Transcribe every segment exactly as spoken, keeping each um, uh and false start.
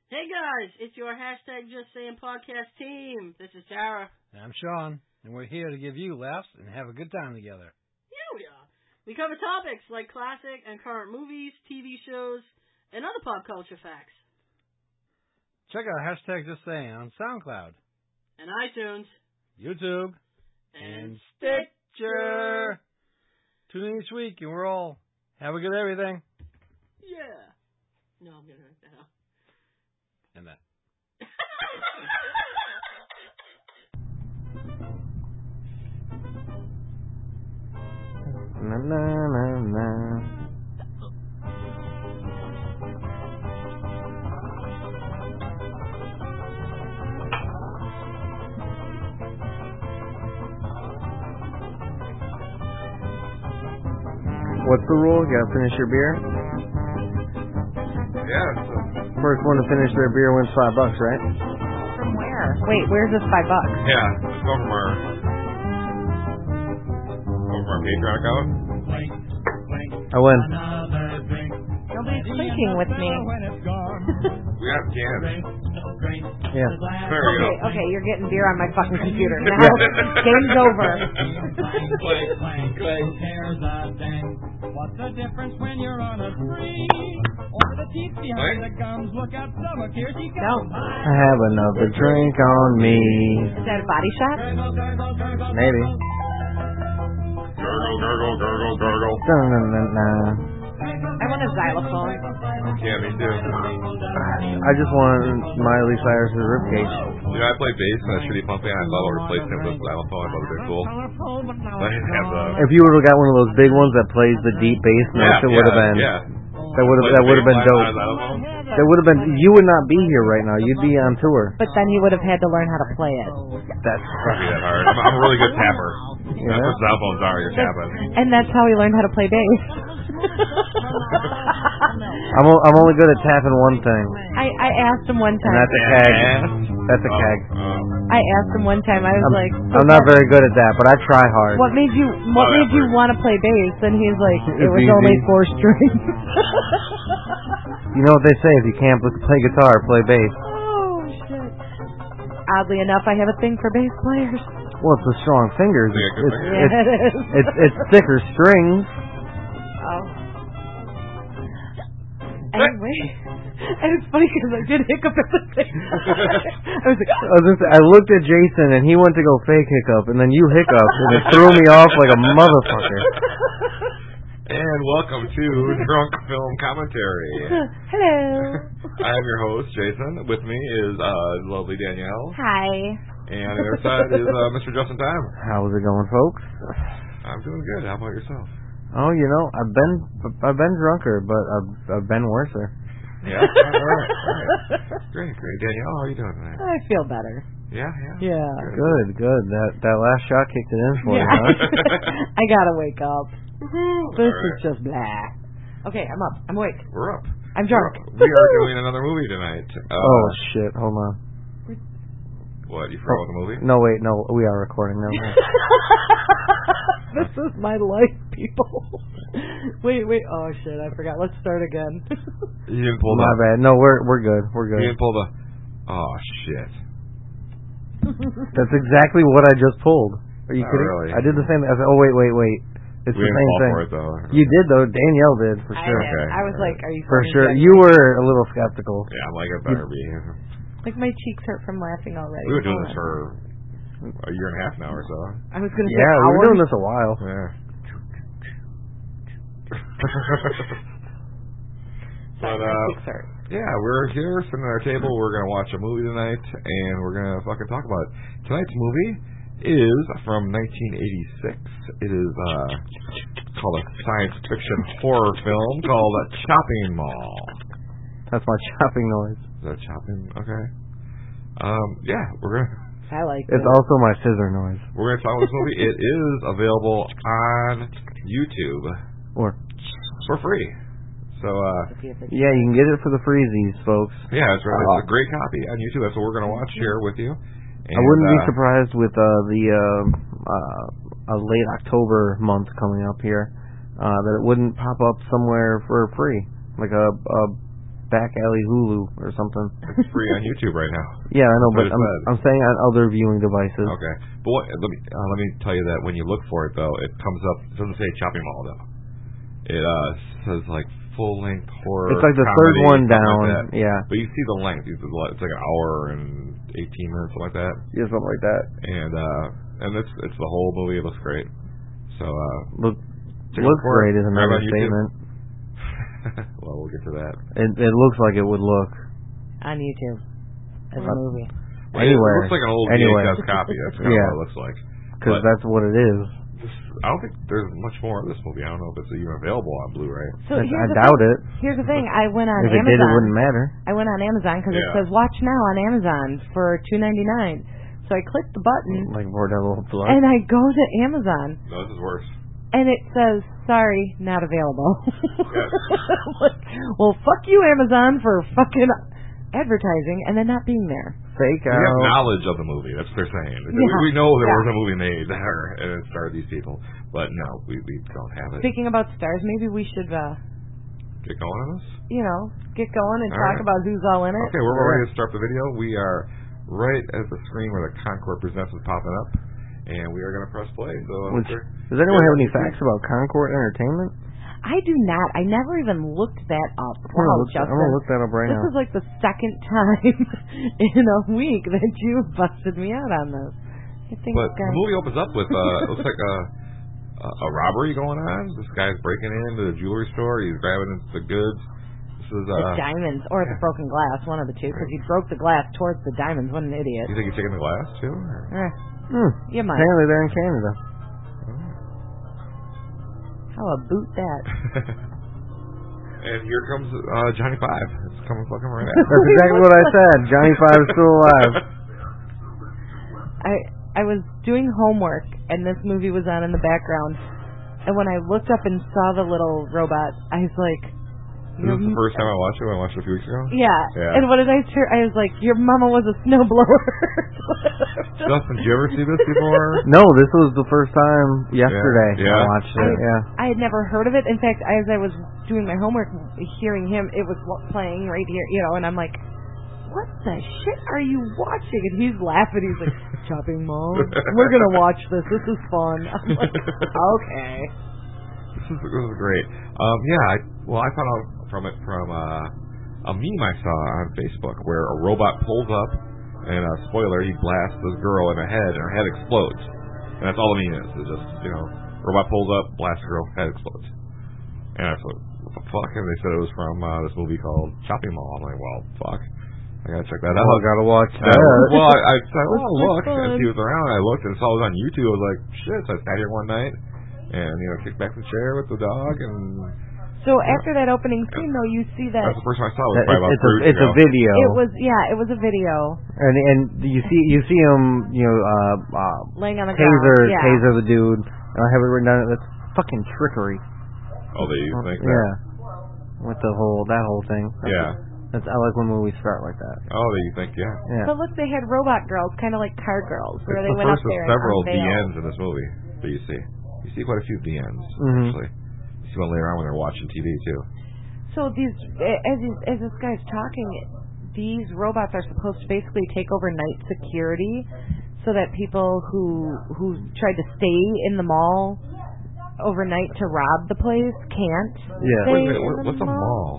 Hey guys, it's your hashtag Just Saying podcast team. This is Tara. And I'm Sean, and we're here to give you laughs and have a good time together. Yeah, we are. We cover topics like classic and current movies, T V shows, and other pop culture facts. Check out hashtag Just Saying on SoundCloud, and iTunes, YouTube, and, and Stitcher. Tune in each week, and we're all have a good everything. Yeah. No, I'm gonna hurt that up. And that. Na na na na. What's the rule? You gotta finish your beer? Yeah. So. First one to finish their beer wins five bucks, right? From where? Wait, where's this five bucks? Yeah, it's going from our, going from our Patreon account. I win. Nobody's clinking with me. We have cans. Yeah. There we go. Okay, okay, you're getting beer on my fucking computer. Now, game's over. What's the difference when you're on a spree? Or the teeth behind the gums. Look out, stomach, here she No. comes. I have another drink on me. Is that a body shot? Maybe. Gurgle, gurgle, gurgle, gurgle. Dun, dun, dun, dun. I want a xylophone. Okay, me too. I just want Miley Cyrus's ribcage. You know, I play bass in that shitty pump band. I thought I replaced him with a xylophone. I thought it would be cool. I didn't have the... If you would have got one of those big ones that plays the deep bass notes, Yeah, it would have yeah, been... yeah. That would have that would have been dope. That would have been. You would not be here right now. You'd be on tour. But then you would have had to learn how to play it. That's Can't be that hard. I'm, I'm a really good tapper. Yeah. That's what xylophones are. You're tapping. And that's how he learned how to play bass. I'm o- I'm only good at tapping one thing, I, I asked him one and time. that's a keg. That's a Oh, keg. oh. I asked him one time. I was I'm, like, I'm not very good at that, but I try hard. What made you What Oh, made you effort. want to play bass? And he's like, it It's was easy. only four strings. You know what they say? If you can't pl- play guitar, play bass. Oh shit! Oddly enough, I have a thing for bass players. Well, it's the strong fingers. Yeah, It's good it's, fingers. it's, Yeah, it is. it's it's thicker strings. Oh. Anyway, and it's funny because I did hiccup at the same time. I was like, I, was just, I looked at Jason and he went to go fake hiccup, and then you hiccuped, and it threw me off like a motherfucker. And welcome to Drunk Film Commentary. hello. I'm your host, Jason. With me is uh, lovely Danielle. Hi. And on the other side is uh, Mister Justin Time. How's it going, folks? I'm doing good. How about yourself? Oh, you know, I've been I've been drunker, but I've I've been worser. Yeah? All right. All right. Great, great. Danielle, how are you doing tonight? I feel better. Yeah, yeah. Yeah. Good, good. That that last shot kicked it in for Yeah. you, huh? I gotta wake up. This All is right. just blah. Okay, I'm up. I'm awake. We're up. I'm drunk. We're up. We are doing another movie tonight. Uh, Oh shit! Hold on. What, you forgot about the movie? No, wait, no, we are recording now. This is my life, people. wait, wait. Oh shit! I forgot. Let's start again. You didn't pull My the... bad. No, we're we're good. We're You good. didn't pull the... Oh, shit. That's exactly what I just pulled. Are you Not kidding? really. I did the same. I said, oh wait, wait, wait. It's We the didn't same fall thing. for it, though. You did though. Danielle did for I, sure. did. Okay. I was like, "Are you For fucking sure. kidding You me?" were a little skeptical. Yeah, I'm like, it better be. Like my cheeks hurt from laughing already. We've been doing Hold this on. for a year and a half now or so. I was gonna say Yeah, we were hours. doing this a while. Yeah. But, My uh, cheeks hurt. yeah, we're here sitting at our table. We're going to watch a movie tonight, and we're going to fucking talk about it. Tonight's movie is from nineteen eighty-six. It is uh, called a science fiction horror film called Chopping Mall. That's my chopping noise. Is that chopping? Okay. Um, yeah, we're going to... I like It's it. also my scissor noise. We're going to talk about this movie. It is available on YouTube Or for free. So, uh, yeah, you can get it for the freezies, folks. yeah, it's, right. It's a great copy on YouTube. That's what we're going to watch here with you. And, I wouldn't be uh, surprised with uh, the uh, uh, a late October month coming up here uh, that it wouldn't pop up somewhere for free, like a, a back alley Hulu or something. It's free on YouTube right now. Yeah, I know, That's but what it I'm, said. I'm saying on other viewing devices. Okay, but what, let me uh, let me tell you that when you look for it though, it comes up. It doesn't say Chopping Mall though. It uh says like full length horror. It's like the comedy, third one something down. Like that. Yeah. But you see the length. It's like an hour and eighteen minutes, something like that. Yeah, something like that. And uh and it's it's the whole movie. It looks great. So uh Look, check looks it for it. great is Grab it another on YouTube. statement. Well, we'll get to that. It it looks like it would look. On YouTube. As a Uh, movie. Well, Anywhere. It looks like an old Anywhere. V H S copy. That's kind Yeah. of what it looks like. Because But- that's what it is. This, I don't think there's much more of this movie. I don't know if it's even available on Blu-ray. So I, here's I the doubt thing. it. Here's the thing. I went on If it Amazon. did, it wouldn't matter. I went on Amazon because it Yeah. says watch now on Amazon for two ninety-nine. So I clicked the button Like for that little plug. and I go to Amazon No, this is worse. and it says sorry, not available. Yes. Like, well, fuck you, Amazon, for fucking advertising and then not being there. Fake We have out. knowledge of the movie. That's what they're saying. Yeah. We know there Yeah. was a movie made there and it starred these people, but no, we we don't have it. Speaking about stars, maybe we should, uh, Get going on this. you know, get going and All talk right. about who's all in it. Okay, we're ready to start the video. We are right at the screen where the Concord Presents is popping up, and we are going to press play. So, Which, Mister does anyone Yeah, have any you facts about Concord Entertainment? I do not. I never even looked that up. I'm gonna Wow, look, I'm Justin. gonna look that up right This now. is like the second time in a week that you busted me out on this. You think But this the guy- movie opens up with uh, it looks like a, a a robbery going on. This guy's breaking into the jewelry store. He's grabbing the goods. This is the uh. diamonds or the broken glass, one of the two, because he broke the glass towards the diamonds. What an idiot. You think he's taking the glass too? or- Eh, Hmm. you might. Apparently they're in Canada. How about that? And here comes uh, Johnny Five. It's coming fucking right That's out. exactly what I said. Johnny Five is still alive. I I was doing homework and this movie was on in the background, and when I looked up and saw the little robot, I was like, Is this the first time I watched it? I watched it a few weeks ago. yeah. Yeah. And what did I hear? I was like, your mama was a snowblower. Justin, did you ever see this before? No, this was the first time yesterday Yeah. I watched it. I- Yeah. I had never heard of it. In fact, as I was doing my homework, hearing him, it was playing right here, you know, and I'm like, what the shit are you watching? And he's laughing. He's like, Chopping Mall? We're going to watch this. This is fun. I'm like, okay. This is, this is great. Um, yeah, I, well, I found out from it from uh, a meme I saw on Facebook where a robot pulls up, and a spoiler, he blasts this girl in the head, and her head explodes. And that's all the meme is. It's just, you know, robot pulls up, blasts the girl, head explodes. And I thought, what the fuck? And they said it was from uh, this movie called Chopping Mall. I'm like, well, fuck. I gotta check that Oh, out. I gotta watch Uh, that. well, I, I said, oh, Looks look, fun. and see what's around. I looked and saw it was on YouTube. I was like, shit. So I sat here one night and, you know, kicked back in the chair with the dog. And So after that opening scene, though, you see that that's the first time I saw it. Was That- probably about it's, a, three weeks it's a ago. video. it was, yeah, it was a video and and you see you see him, you know, uh, uh laying on the taser ground. Yeah. taser the dude. And I have it written down. That's fucking trickery. Oh, they think that? Yeah. With the whole that whole thing. That's, Yeah. That's I like when movies start like that. Oh, they think, yeah. Yeah. But look, they had robot girls, kind of like car girls, where It's they the went first up of there several and D unveiled. Ns in this movie that you see. You see quite a few D Ns, Mhm. actually. You see one later on when they're watching T V, too. So these, as he's, as this guy's talking, these robots are supposed to basically take over night security, so that people who who tried to stay in the mall overnight to rob the place can't. Yeah. stay Wait a minute, in what, the what's a mall?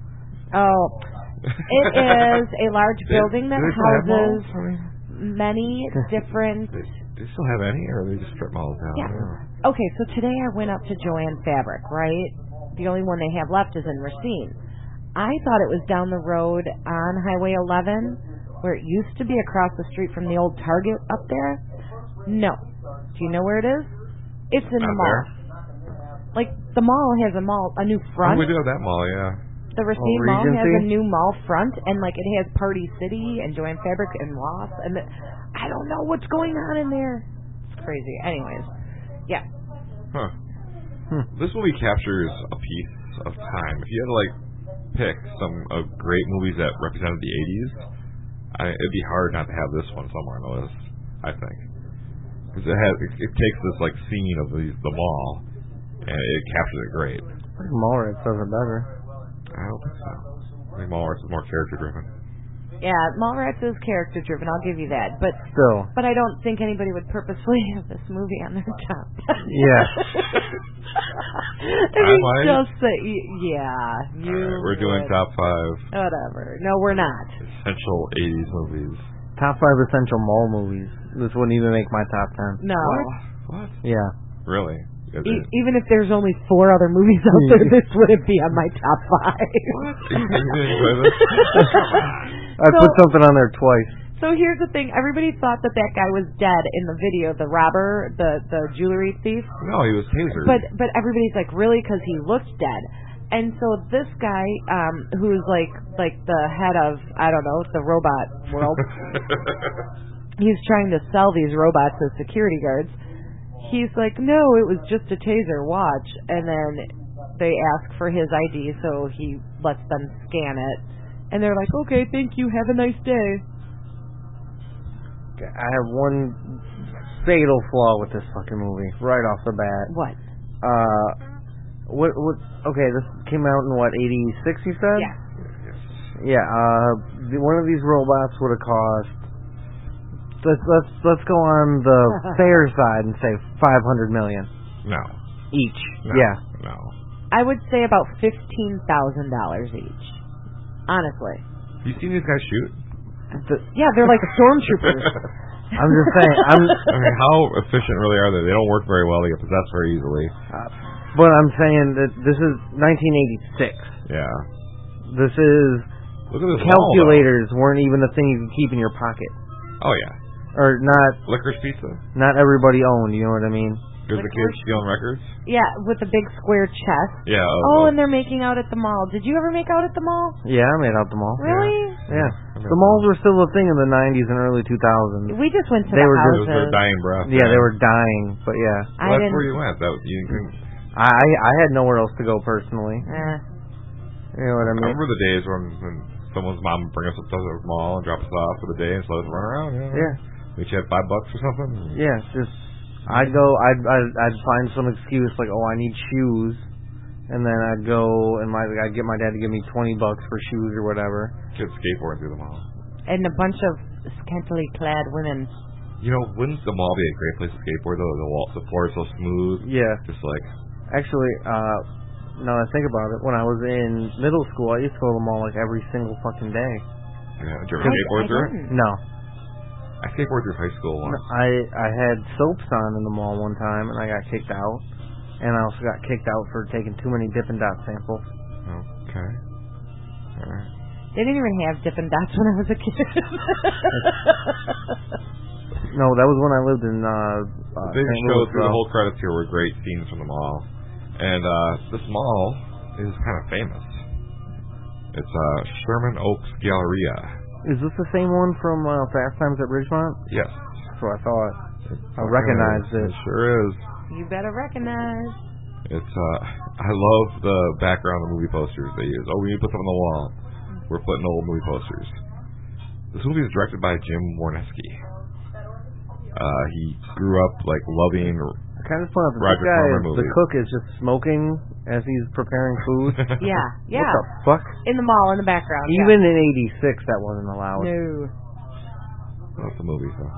Oh, it is a large They- building that do they still have houses malls? I mean, many different. they, they still have any, or are they just strip malls now? Yeah. I don't know. Okay, so today I went up to Joanne Fabric, right? The only one they have left is in Racine. I thought it was down the road on Highway eleven, where it used to be across the street from the old Target up there. No. Do you know where it is? It's in Not the mall. Like, the mall has a mall, a new Oh, front. we do have that mall, yeah. The Racine Oh, Mall has a Regency? new mall front, and like it has Party City and Joanne Fabric and Ross, and the, I don't know what's going on in there. It's crazy. Anyways, yeah. Huh. Hmm. This movie captures a piece of time. If you had to, like, pick some uh, great movies that represented the eighties, I, it'd be hard not to have this one somewhere on the list, I think. Because it, has, it, it takes this, like, scene of the, the mall, and it captures it great. Mallrats does it better. I don't think so. I think Mallrats is more character driven. Yeah, Mallrats is character driven. I'll give you that. But Still. but I don't think anybody would purposely have this movie on their top. Yeah. I mean, might. just say, yeah. You All right, we're doing would. top five Whatever. No, we're not. essential eighties movies. Top five essential mall movies. This wouldn't even make my top ten. No. What? Yeah. Really? You guys E- are- even if there's only four other movies out there, this wouldn't be on my top five. What? You didn't enjoy this? Come on. I So- put something on there twice. So here's the thing. Everybody thought that that guy was dead in the video, the robber, the, the jewelry thief. No, he was tasered. But but everybody's like, really? Because he looked dead. And so this guy, um, who's like like the head of, I don't know, the robot world, he's trying to sell these robots as security guards. He's like, no, it was just a taser, watch. And then they ask for his I D, so he lets them scan it. And they're like, okay, thank you, have a nice day. I have one fatal flaw with this fucking movie right off the bat. What? Uh, what? What? Okay, this came out in what, eighty-six? You said? Yeah. Yeah. Uh, the, one of these robots would have cost. Let's let's let's go on the fair side and say five hundred million No. each. No. Yeah. No. I would say about fifteen thousand dollars each. Honestly. You seen these guys shoot? The, Yeah, they're like stormtroopers. I'm just saying. I'm. I mean, how efficient really are they? They don't work very well. They get possessed very easily. Uh, but I'm saying that this is nineteen eighty-six. Yeah. This is Look at this calculators weren't even a thing you could keep in your pocket, wall, though. Oh, yeah. or not. Licorice pizza. Not everybody owned. You know what I mean? There's the kids stealing records. Yeah, with the big square chest. Yeah. Oh, and they're making out at the mall. Did you ever make out at the mall? Yeah, I made out the mall. Really? Yeah. The malls were still a thing in the nineties and early two thousands. We just went to They the were It just- was their houses. dying breath. Yeah, they were dying, but yeah. I Well, that's didn't. where you went. That you can. I I had nowhere else to go personally. Eh. You know what I I mean? remember the days when, when someone's mom would bring us up to the mall and drop us off for the day and just let us run around. You know? Yeah. We each had five bucks or something. Yeah, just I'd go. I'd, I'd I'd find some excuse like, oh, I need shoes, and then I'd go and my I'd get my dad to give me twenty bucks for shoes or whatever. Kids skateboarding through the mall. And a bunch of scantily clad women. You know, wouldn't the mall be a great place to skateboard though? The wall, the floor is so smooth. Yeah. Just like. Actually, uh, now that I think about it, when I was in middle school, I used to go to the mall like every single fucking day. Yeah. Did you ever I, skateboard I through it? didn't. No, I skateboarded through high school once. I I had soaps on in the mall one time, and I got kicked out. And I also got kicked out for taking too many Dippin' Dot samples. Okay. All right. They didn't even have Dippin' Dots when I was a kid. No, that was when I lived in uh, uh They Saint showed Louis. through the though. whole credits here were great scenes from the mall, and uh, this mall is kind of famous. It's uh, Sherman Oaks Galleria. Is this the same one from uh, Fast Times at Ridgemont? Yes. That's what I thought. I Okay, recognized it. It sure is. You better recognize. It's uh, I love the background of the movie posters they use. Oh, we need to put them on the wall. We're putting old movie posters. This movie is directed by Jim Warneski. Uh, he grew up like loving. I kind of just point out that Roger this guy, Corman is- the movies. cook, is just smoking as he's preparing food. Yeah, yeah. What the fuck? In the mall, in the background. Even in eighty-six, that wasn't allowed. yeah. No. That's the movie, so.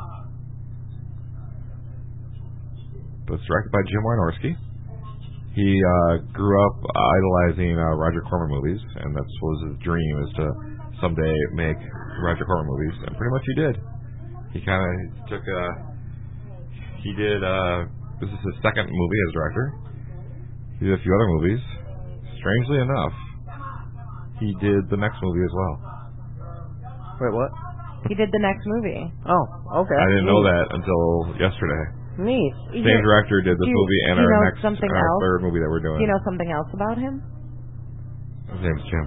But it's directed by Jim Wynorski. He uh, grew up idolizing uh, Roger Corman movies, and that was his dream, is to someday make Roger Corman movies, and pretty much he did. He kind of took a... He did... Uh, this is his second movie as director. He did a few other movies. Strangely enough, he did the next movie as well. Wait, what? He did the next movie. Oh, okay. I didn't know Neat. that until yesterday. Neat. Same director did this do you- movie and do you our know next something our else? third movie that we're doing. Do you know something else about him? His name's Jim.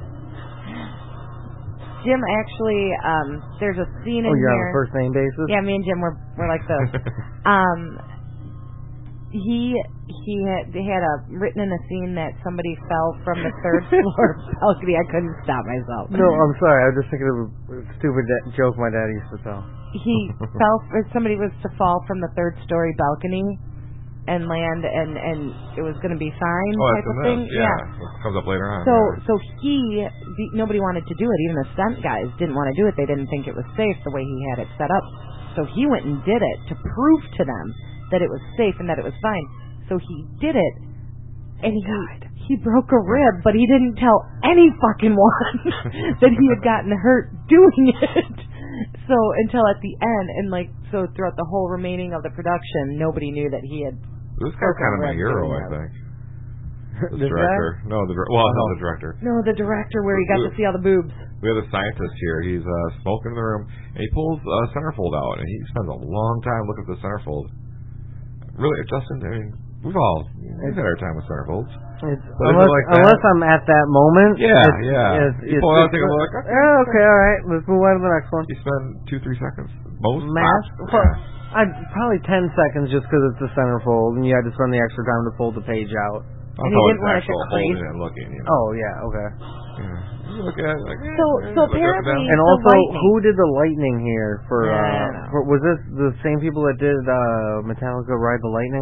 Jim actually, um, there's a scene Oh, in you're on here. a first name basis? Yeah, me and Jim were we're like the um he he had they had a written in a scene that somebody fell from the third floor balcony. I couldn't stop myself. No, I'm sorry. I was just thinking of a stupid da- joke my dad used to tell. He fell. Or somebody was to fall from the third story balcony, and land, and and it was going to be fine Oh, type that's of in thing. this. Yeah. It comes up later on. So yeah. so he the, nobody wanted to do it. Even the stunt guys didn't want to do it. They didn't think it was safe the way he had it set up. So he went and did it to prove to them that it was safe and that it was fine. So he did it, and he he broke a rib, but he didn't tell any fucking one that he had gotten hurt doing it. So until at the end, and like so throughout the whole remaining of the production, nobody knew that he had. This guy's kind of my hero, I think. The director. No, the well, not the director. No, the director where he got to see all the boobs. We have a scientist here. He's uh, smoking in the room, and he pulls a centerfold out, and he spends a long time looking at the centerfold. Really, Justin, I mean, we've all we've had our time with centerfolds. It's, unless, like unless I'm at that moment. Yeah, it's, yeah. It's, you it's, pull out, it's, take a look. Okay, yeah, okay, all right. Let's move on to the next one. You spend two, three seconds. Most. Mass. Well, yeah. I'd probably ten seconds just because it's a centerfold, and you had to spend the extra time to fold the page out. I'm talking actual holding and looking. You know. Oh yeah, okay. Yeah. You look at it like, so yeah, so look apparently, and also, who did the lightning here for? Yeah, uh for, Was this the same people that did uh Metallica Ride the Lightning?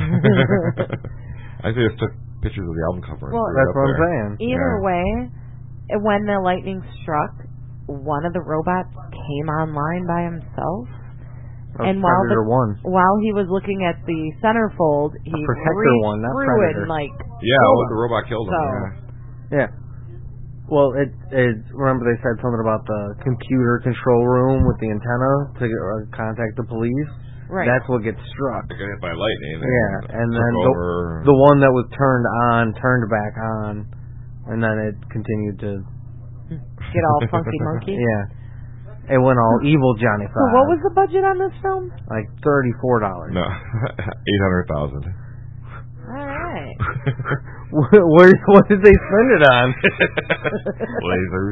I think just took pictures of the album cover. Well, that's what there. I'm saying. Either yeah. way, when the lightning struck, one of the robots came online by himself. That's and while the, one. while he was looking at the centerfold, he Protector reached one, not through Predator. it and like yeah, well, the robot killed him. So. Yeah. Yeah. Well, it, it. Remember they said something about the computer control room with the antenna to uh, contact the police. Right. That's what gets struck. They got hit by lightning. And yeah, and then over. the, the one that was turned on turned back on, and then it continued to get all funky monkey. Yeah. It went all evil Johnny Five. So what was the budget on this film? Like thirty-four dollars. No, eight hundred thousand. All right. what, what, what did they spend it on? Lasers.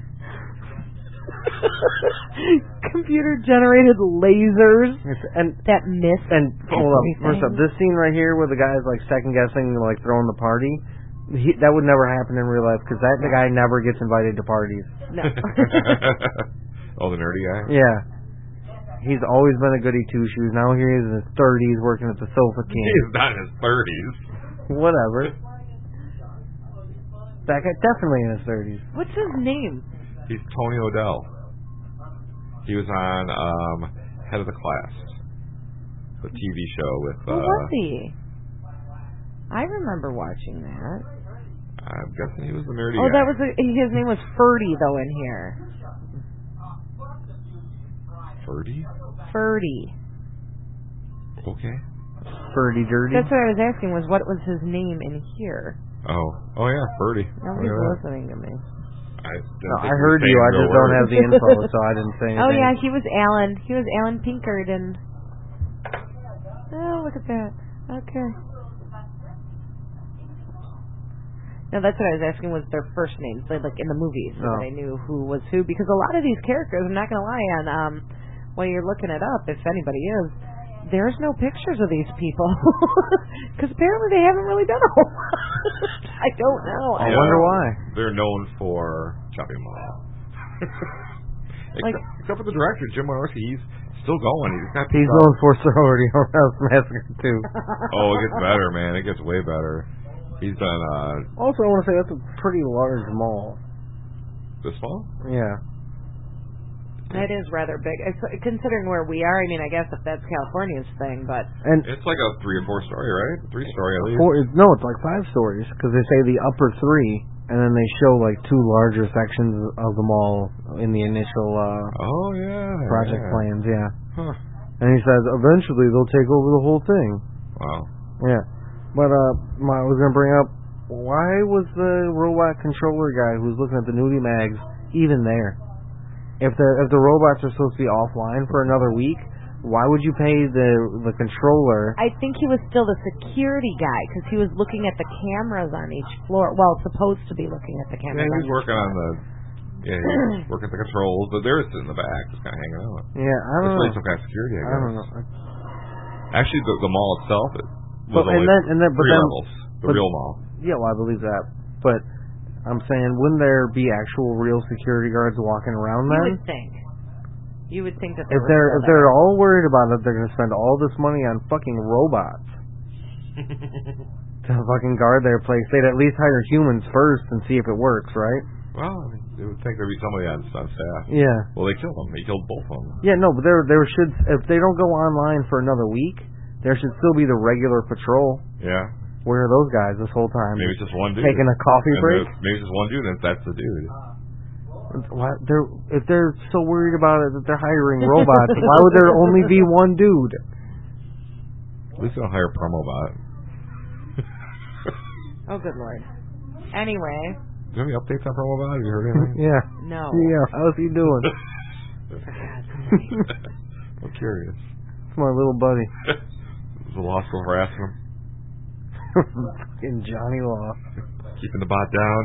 Computer generated lasers. It's, and that mist. And hold up, first up, this scene right here where the guy's like second guessing, like throwing the party. He, that would never happen in real life because that the guy never gets invited to parties. No. Oh, the nerdy guy? Yeah. He's always been a goody two-shoes. Now here he is in his thirties working at the Sofa King. He's not in his thirties. Whatever. That guy definitely in his thirties. What's his name? He's Tony O'Dell. He was on um, Head of the Class, the T V show with... Who uh, was he? I remember watching that. I'm guessing he was the nerdy oh, guy. that was a, his name was Ferdy, though, in here. Ferdy? Ferdy. Okay. Ferdy Dirty. That's what I was asking, was what was his name in here? Oh. Oh, yeah, Ferdy. Nobody's listening to me. I, no, I heard you. I just don't have the info, so I didn't say anything. Oh, yeah, he was Alan. He was Alan Pinkerton. Oh, look at that. Okay. No, that's what I was asking, was their first names, like in the movies, so oh. that I knew who was who. Because a lot of these characters, I'm not going to lie, on um, when you're looking it up, if anybody is, there's no pictures of these people. Because apparently they haven't really done a whole lot. I don't know. I, I wonder know. why. They're known for chopping them all. like, except, except for the director, Jim Wynorski, he's still going. He's got He's known for Sorority House Massacre, too. Oh, it gets better, man. It gets way better. He's done, uh... Also, I want to say that's a pretty large mall. This mall? Yeah. It is rather big. It's, considering where we are, I mean, I guess if that's California's thing, but... And it's like a three or four story, right? Three story at least. Four, no, it's like five stories, because they say the upper three, and then they show like two larger sections of the mall in the initial uh, oh, yeah, project yeah. plans, yeah. Huh. And he says, eventually they'll take over the whole thing. Wow. Yeah. But uh, my, I was going to bring up, why was the robot controller guy who's looking at the nudie mags even there? If the if the robots are supposed to be offline for another week, why would you pay the the controller? I think he was still the security guy because he was looking at the cameras on each floor. Well, supposed to be looking at the cameras. Yeah, he on was working on the. Yeah, he was working at the controls, but they're sitting in the back, just kind of hanging out. Yeah, I don't It's know. like some kind of security, I guess. I don't know. Actually, the, the mall itself it was but, only and then, and then, but three then, levels. The but, real mall. Yeah, well, I believe that, but I'm saying, wouldn't there be actual real security guards walking around you then? would think. You would think that they if were they're if there. they're all worried about it, they're going to spend all this money on fucking robots. to fucking guard their place. They'd at least hire humans first and see if it works, right? Well, I mean, they would think there'd be somebody on, on staff. Yeah. Well, they killed them. They killed both of them. Yeah, no, but there there should, if they don't go online for another week, there should still be the regular patrol. Yeah. Where are those guys this whole time? Maybe it's just one dude. Taking a coffee and break? Maybe it's just one dude, and that's the dude. Why, they're, if they're so worried about it that they're hiring robots, why would there only be one dude? At least they'll hire Promobot. Oh, good lord. Anyway. Do you have any updates on Promobot? Have you heard anything? Yeah. No. Yeah, how's he doing? I'm curious. It's my little buddy. Is the law still harassing him? Fucking Johnny Law. Keeping the bot down.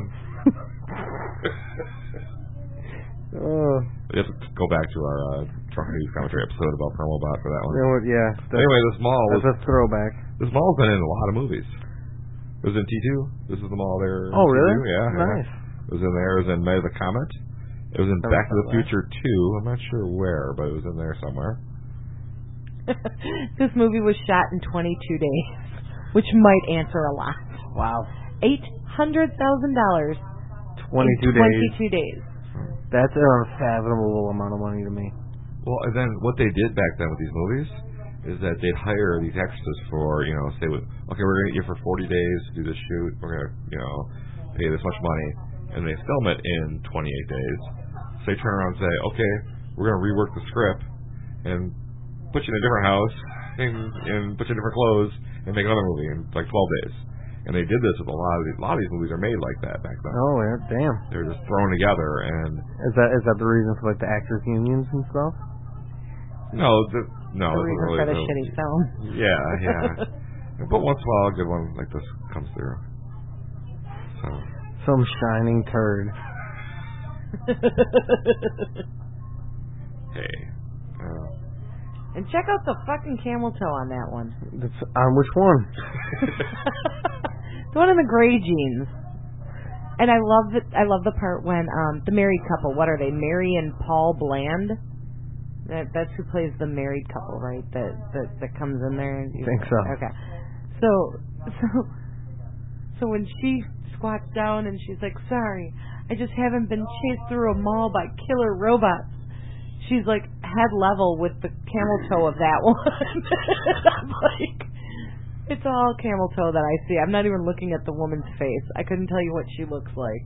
Oh. We have to go back to our uh, Truck News Commentary episode about Promobot for that one. You know what, yeah. Anyway, this mall was That's a throwback. This mall's been in a lot of movies. It was in T two. This is the mall there. Oh, really? T two. Yeah. Nice. Yeah. It was in there. It was in Night of the Comet. It was in Never Back to the saw that. Future two. I'm not sure where, but it was in there somewhere. This movie was shot in twenty-two days, which might answer a lot. Wow. eight hundred thousand dollars twenty-two in days. twenty-two days. That's an unfathomable amount of money to me. Well, and then what they did back then with these movies is that they'd hire these extras for, you know, say, okay, we're going to get you for forty days to do this shoot. We're going to, you know, pay this much money. And they film it in twenty-eight days. So they turn around and say, okay, we're going to rework the script and put you in a different house and, and put you in different clothes and make another movie in like twelve days. And they did this with a lot of these. A lot of these movies are made like that back then. Oh, yeah, damn. They're just thrown together, and Is that is that the reason for like the actors unions and stuff? no, the, no, The this reason isn't really for the the- shitty film. Yeah, yeah. But once in a while, a good one like this comes through. So Some shining turd. hey, uh, And check out the fucking camel toe on that one. That's, on which one? The one in the gray jeans. And I love it. I love the part when um the married couple. What are they? Mary and Paul Bland. That that's who plays the married couple, right? That that that comes in there. And Think so. Okay. So so so when she squats down and she's like, "Sorry, I just haven't been chased through a mall by killer robots." She's like head level with the camel toe of that one. I'm like, it's all camel toe that I see. I'm not even looking at the woman's face. I couldn't tell you what she looks like.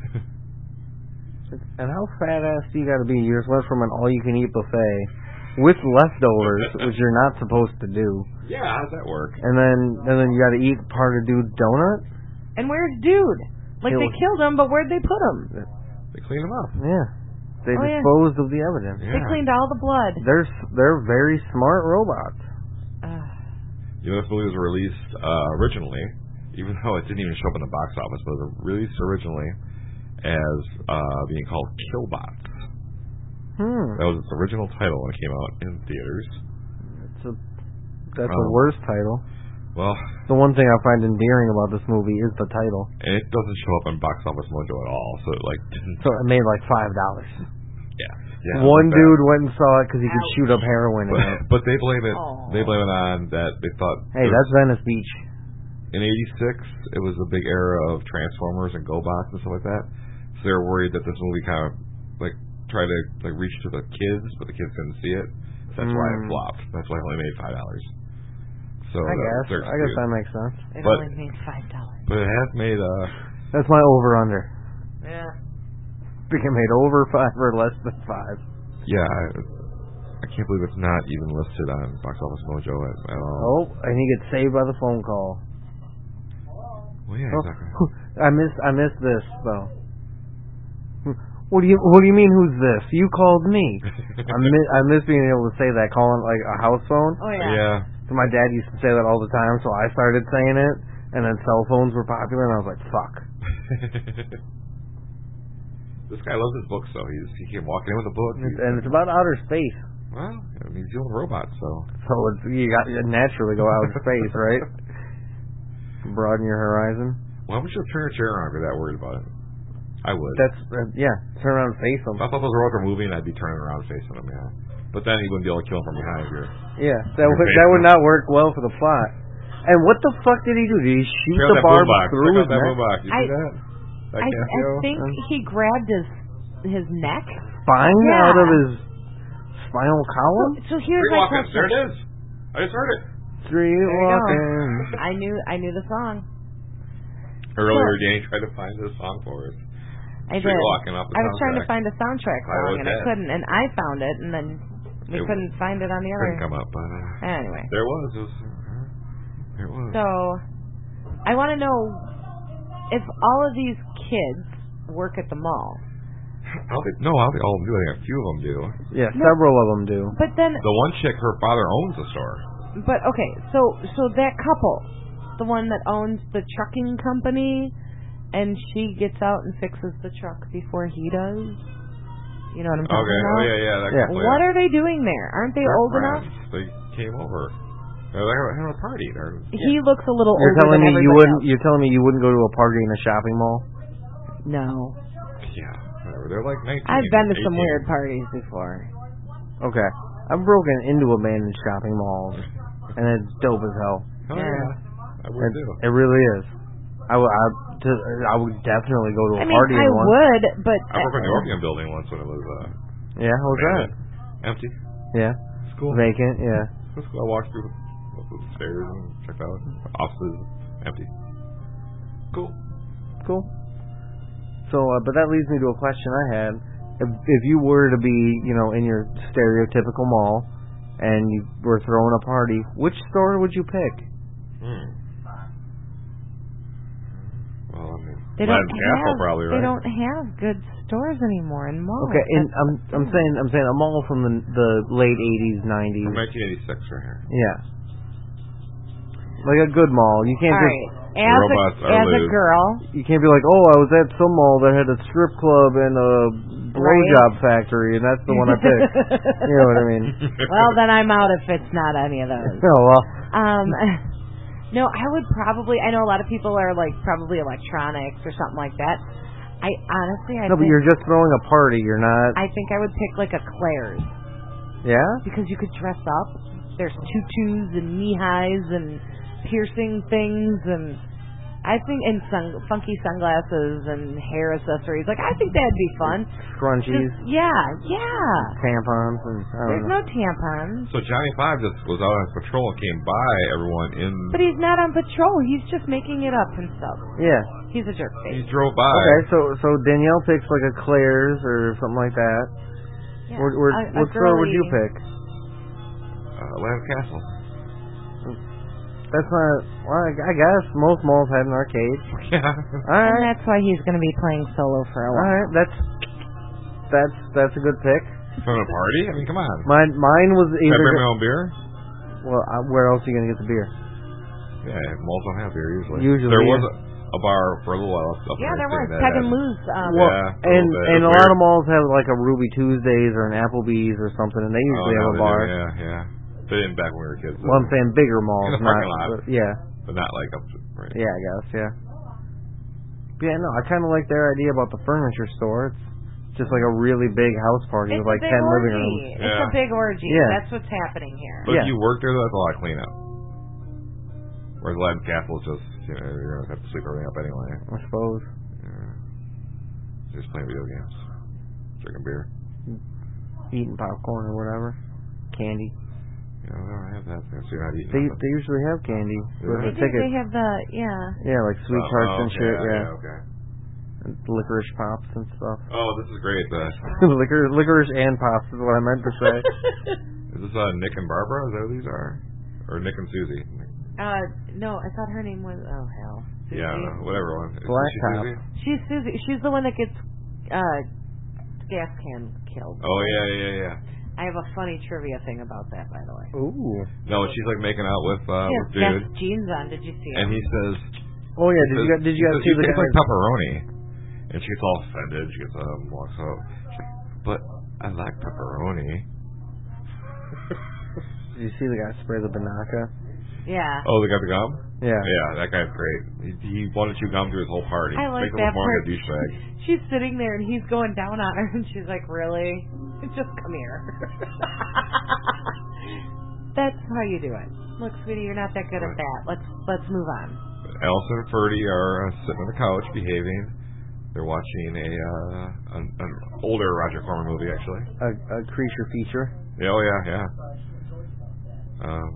And how fat ass do you got to be? You just went from an all you can eat buffet with leftovers, which you're not supposed to do. yeah, how's that work? And then and then you got to eat part of dude's donut. And where's dude? Like, It they was- killed him, but where'd they put him? They clean them up. Yeah, they Oh, yeah. disposed of the evidence. Yeah. They cleaned all the blood. They're they're very smart robots. Uh, You know, this movie was released uh, originally, even though it didn't even show up in the box office, but it was released originally as uh, being called Killbots. Hmm. That was its original title when it came out in theaters. That's a that's Um, a worse title. Well, The one thing I find endearing about this movie is the title. and it doesn't show up in Box Office Mojo at all, so it like didn't. So it made like five dollars. Yeah. yeah One like dude went and saw it because he could shoot up heroin in it. But, but they blame it. Aw. They blame it on that they thought. Hey, that's Venice Beach. in eighty-six. It was a big era of Transformers and GoBots and stuff like that. So they were worried that this movie kind of like tried to like reach to the kids, but the kids couldn't see it. So that's why it Mm. flopped. That's why it only made five dollars. So I that was guess. their I guess excuse. that makes sense. it But- only made five dollars. But it has made uh That's my over under. Yeah. I think it made over five or less than five. yeah. I, I can't believe it's not even listed on Box Office Mojo at, at all. Oh, and he gets saved by the phone call. Well, yeah, Oh, exactly. I missed. I missed this though. What do you What do you mean? Who's this? You called me. I miss. I miss being able to say that, calling like a house phone. Oh, yeah. Yeah. So my dad used to say that all the time, so I started saying it, and then cell phones were popular, and I was like, fuck. This guy loves his books, though. He's, he came walking in with a book. He's- And it's about outer space, well, I mean, he's dealing with robots, so. so it's you got you naturally go outer space, right? Broaden your horizon. Why would you turn your chair around if you're that worried about it? I would. That's uh, yeah. Turn around and face them. If I thought those robots were moving, I'd be turning around and facing them, yeah. But then he wouldn't be able to kill him from behind if you're. Yeah, that would that would not work well for the plot. And what the fuck did he do? Did he shoot Check out the that barb boombox. through Check his out that neck? boombox. You I- see that? That I, I Casio? think he grabbed his his neck. Spine Yeah. out of his spinal So, column? so here's Street my walking. There question. it is. I just heard it. Street There you go. walking. I knew I knew the song. Earlier, So- Danny tried to find this song for us. I Street did. walking off the I was trying to soundtrack. find a soundtrack I song was and I dead. couldn't, and I found it, and then we It couldn't find it on the Couldn't other. come up, but uh, Anyway, there was. It was. Uh, there was. so I want to know if all of these kids work at the mall. I don't think, no, I don't think all of them do. I think a few of them do. Yeah, No. several of them do. But then, The one chick, her father owns the store. but okay, so so that couple, the one that owns the trucking company, and she gets out and fixes the truck before he does. You know what I'm talking Okay. about? Oh yeah, yeah. That Yeah. couple, What yeah. are they doing there? Aren't they They're old enough? friends. They came over. They're like having a party. They're, He looks a little You're older telling than me you everybody wouldn't? else. You're telling me you wouldn't go to a party in a shopping mall? No. yeah. Whatever. They're like nineteen. I've been to some eighteen. weird parties before. Okay, I've broken into abandoned shopping malls, and it's dope as hell. Oh Yeah. yeah. I would It, do. it really is. I would. I, to- I would definitely go to a I mean, party I in one. would, but I broke into the Orpheum building once when it was uh, Yeah, how was that? empty. Yeah, It's cool. vacant. Yeah. It's cool. I walked through the stairs and checked out. Offices empty. Cool. Cool. So, uh, but that leads me to a question I had. If, if you were to be, you know, in your stereotypical mall, and you were throwing a party, which store would you pick? Hmm. Well, I mean, they don't Aladdin Castle have probably, they right? don't have good stores anymore in malls. Okay, and That's I'm the I'm thing. saying I'm saying a mall from the the late eighties, From nineties. nineteen eighty-six right here. Yeah. Like a good mall. You can't All just right. As robots a, are as a loose. girl, you can't be like, oh, I was at some mall that had a strip club and a blowjob factory, and that's the one I picked. You know what I mean? well, then I'm out if it's not any of those. Oh well. Um, no, I would probably. I know a lot of people are like probably electronics or something like that. I honestly, I No, but think you're just throwing a party. You're not. I think I would pick like a Claire's Yeah. because you could dress up. There's tutus and knee highs and piercing things and I think and sun, funky sunglasses and hair accessories. Like I think that'd be fun. Scrunchies, Just, yeah, yeah. tampons, and I don't There's know. no tampons. So Johnny Five just was out on patrol and came by everyone in. But he's not on patrol. He's just making it up himself. Yeah. He's a jerk He face. drove by. Okay, so so Danielle picks like a Claire's or something like that. Yeah. Where, where, A- a what store would you girly- pick? Uh, Aladdin Castle. That's not. Well, I I guess most malls have an arcade. Yeah. All And right. that's why he's going to be playing solo for a All while. right. That's that's that's a good pick. From a party? I mean, come on. Mine mine was Can I either. bring my own beer? Well, uh, where else are you gonna get the beer? Yeah, malls don't have beer usually. Usually, there yeah. was a, a bar for a little while. Up Yeah, in there the was. city Peg that and had- Lou's. Um, Well, Yeah, a and little bit. and It a was lot weird. of malls have like a Ruby Tuesdays or an Applebee's or something, and they Oh, usually no, have a they bar. do, Yeah, yeah. They didn't back when we were kids. Well, I'm though. saying bigger malls, In the not parking lot. but- yeah, But not like up to. Right. yeah, I guess, yeah. Yeah, no, I kind of like their idea about the furniture store. It's just like a really big house party It's with like a big ten living orgy. rooms. It's Yeah. a big orgy. Yeah. That's what's happening here. But Yeah. if you work there, that's a lot of cleanup. Whereas Aladdin Castle is just, you know, you're going to have to sweep everything up anyway. I suppose. Yeah. Just playing video games. Drinking beer. Eating popcorn or whatever, candy. You know, they don't have that. So you're not eating They nothing. they usually have candy Do with they? the They do. tickets. They have the yeah. Yeah, like sweet Oh, tarts oh, and shit. yeah, Yeah, yeah, okay. and licorice pops and stuff. Oh, this is great. Uh, Liquor, licorice and pops is what I meant to say. is this uh, Nick and Barbara? Is that who these are? Or Nick and Susie? Uh, no, I thought her name was oh hell. Susie. Yeah, I don't know. Whatever one. Is Black she Top. Susie? She's Susie. She's the one that gets uh gas can killed. Oh, yeah, yeah, yeah. I have a funny trivia thing about that, by the way. Ooh. No, she's like making out with, uh, She has with dude. best jeans on. Did you see it? And he says, Oh yeah, did says, you guys, did you he guys says, see "You the taste guy? like pepperoni?" And she gets all offended. She gets up and walks out. But I like pepperoni. Did you see the guy spray the Banaka? yeah. Oh, they got the gum? Yeah. Yeah, that guy's great. He, he wanted to chew gum through his whole party. I like Makes him that look more like a part. douchebag. She's sitting there and he's going down on her and she's like, really? Just come here. That's how you do it. Look, sweetie, you're not that good at that. Let's let's move on. Allison and Ferdy are uh, sitting on the couch, behaving. They're watching a uh, an, an older Roger Corman movie, actually. A, a creature feature. Yeah, oh yeah, yeah. Um,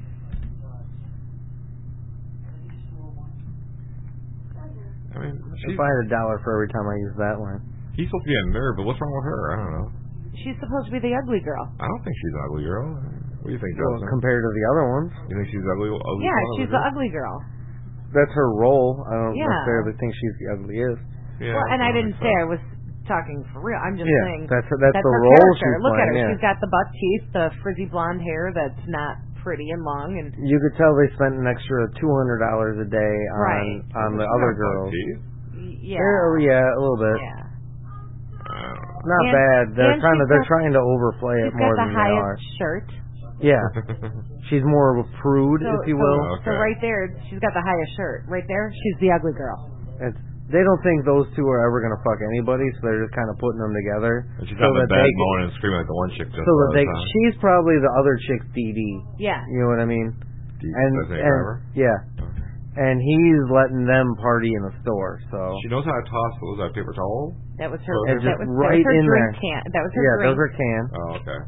I mean, she's, if I had a dollar for every time I use that line. He's supposed to be a nerd, but what's wrong with her? I don't know. She's supposed to be the ugly girl. I don't think she's an ugly girl. What do you think, Well, Justin? compared to the other ones. You think she's ugly? ugly Yeah, ugly she's girl? the ugly girl. That's her role. I don't Yeah. necessarily think she's the ugliest. Yeah, Well, and I don't didn't think say so. I was talking for real. I'm just Yeah, saying that's her, that's, that's the her role character. she's Look at playing. her. Yeah. She's got the buck teeth, the frizzy blonde hair that's not pretty and long, and You could tell they spent an extra two hundred dollars a day on Right. on the She's other got buck girls. teeth. yeah, They're- yeah, a little bit. yeah. Uh, Not And- bad. They're and trying to she's they're got- trying to overplay it She's more got the than they are. highest shirt. Yeah, she's more of a prude, So, if you so, will. so Okay. right there, she's got the highest shirt. Right there, she's the ugly girl. It's, they don't think those two are ever gonna fuck anybody, so they're just kind of putting them together. and she's so on the that bed they- moaning and screaming like the one chick just So that was, they, huh? she's probably the other chick's D D. Yeah. You know what I mean? Do you- And, does that and driver? yeah, and he's letting them party in the store. So She knows how to toss those uh, paper towels. That was her. And that just was, right that was her in drink there. can. That was her yeah, drink. those are can. Oh, okay.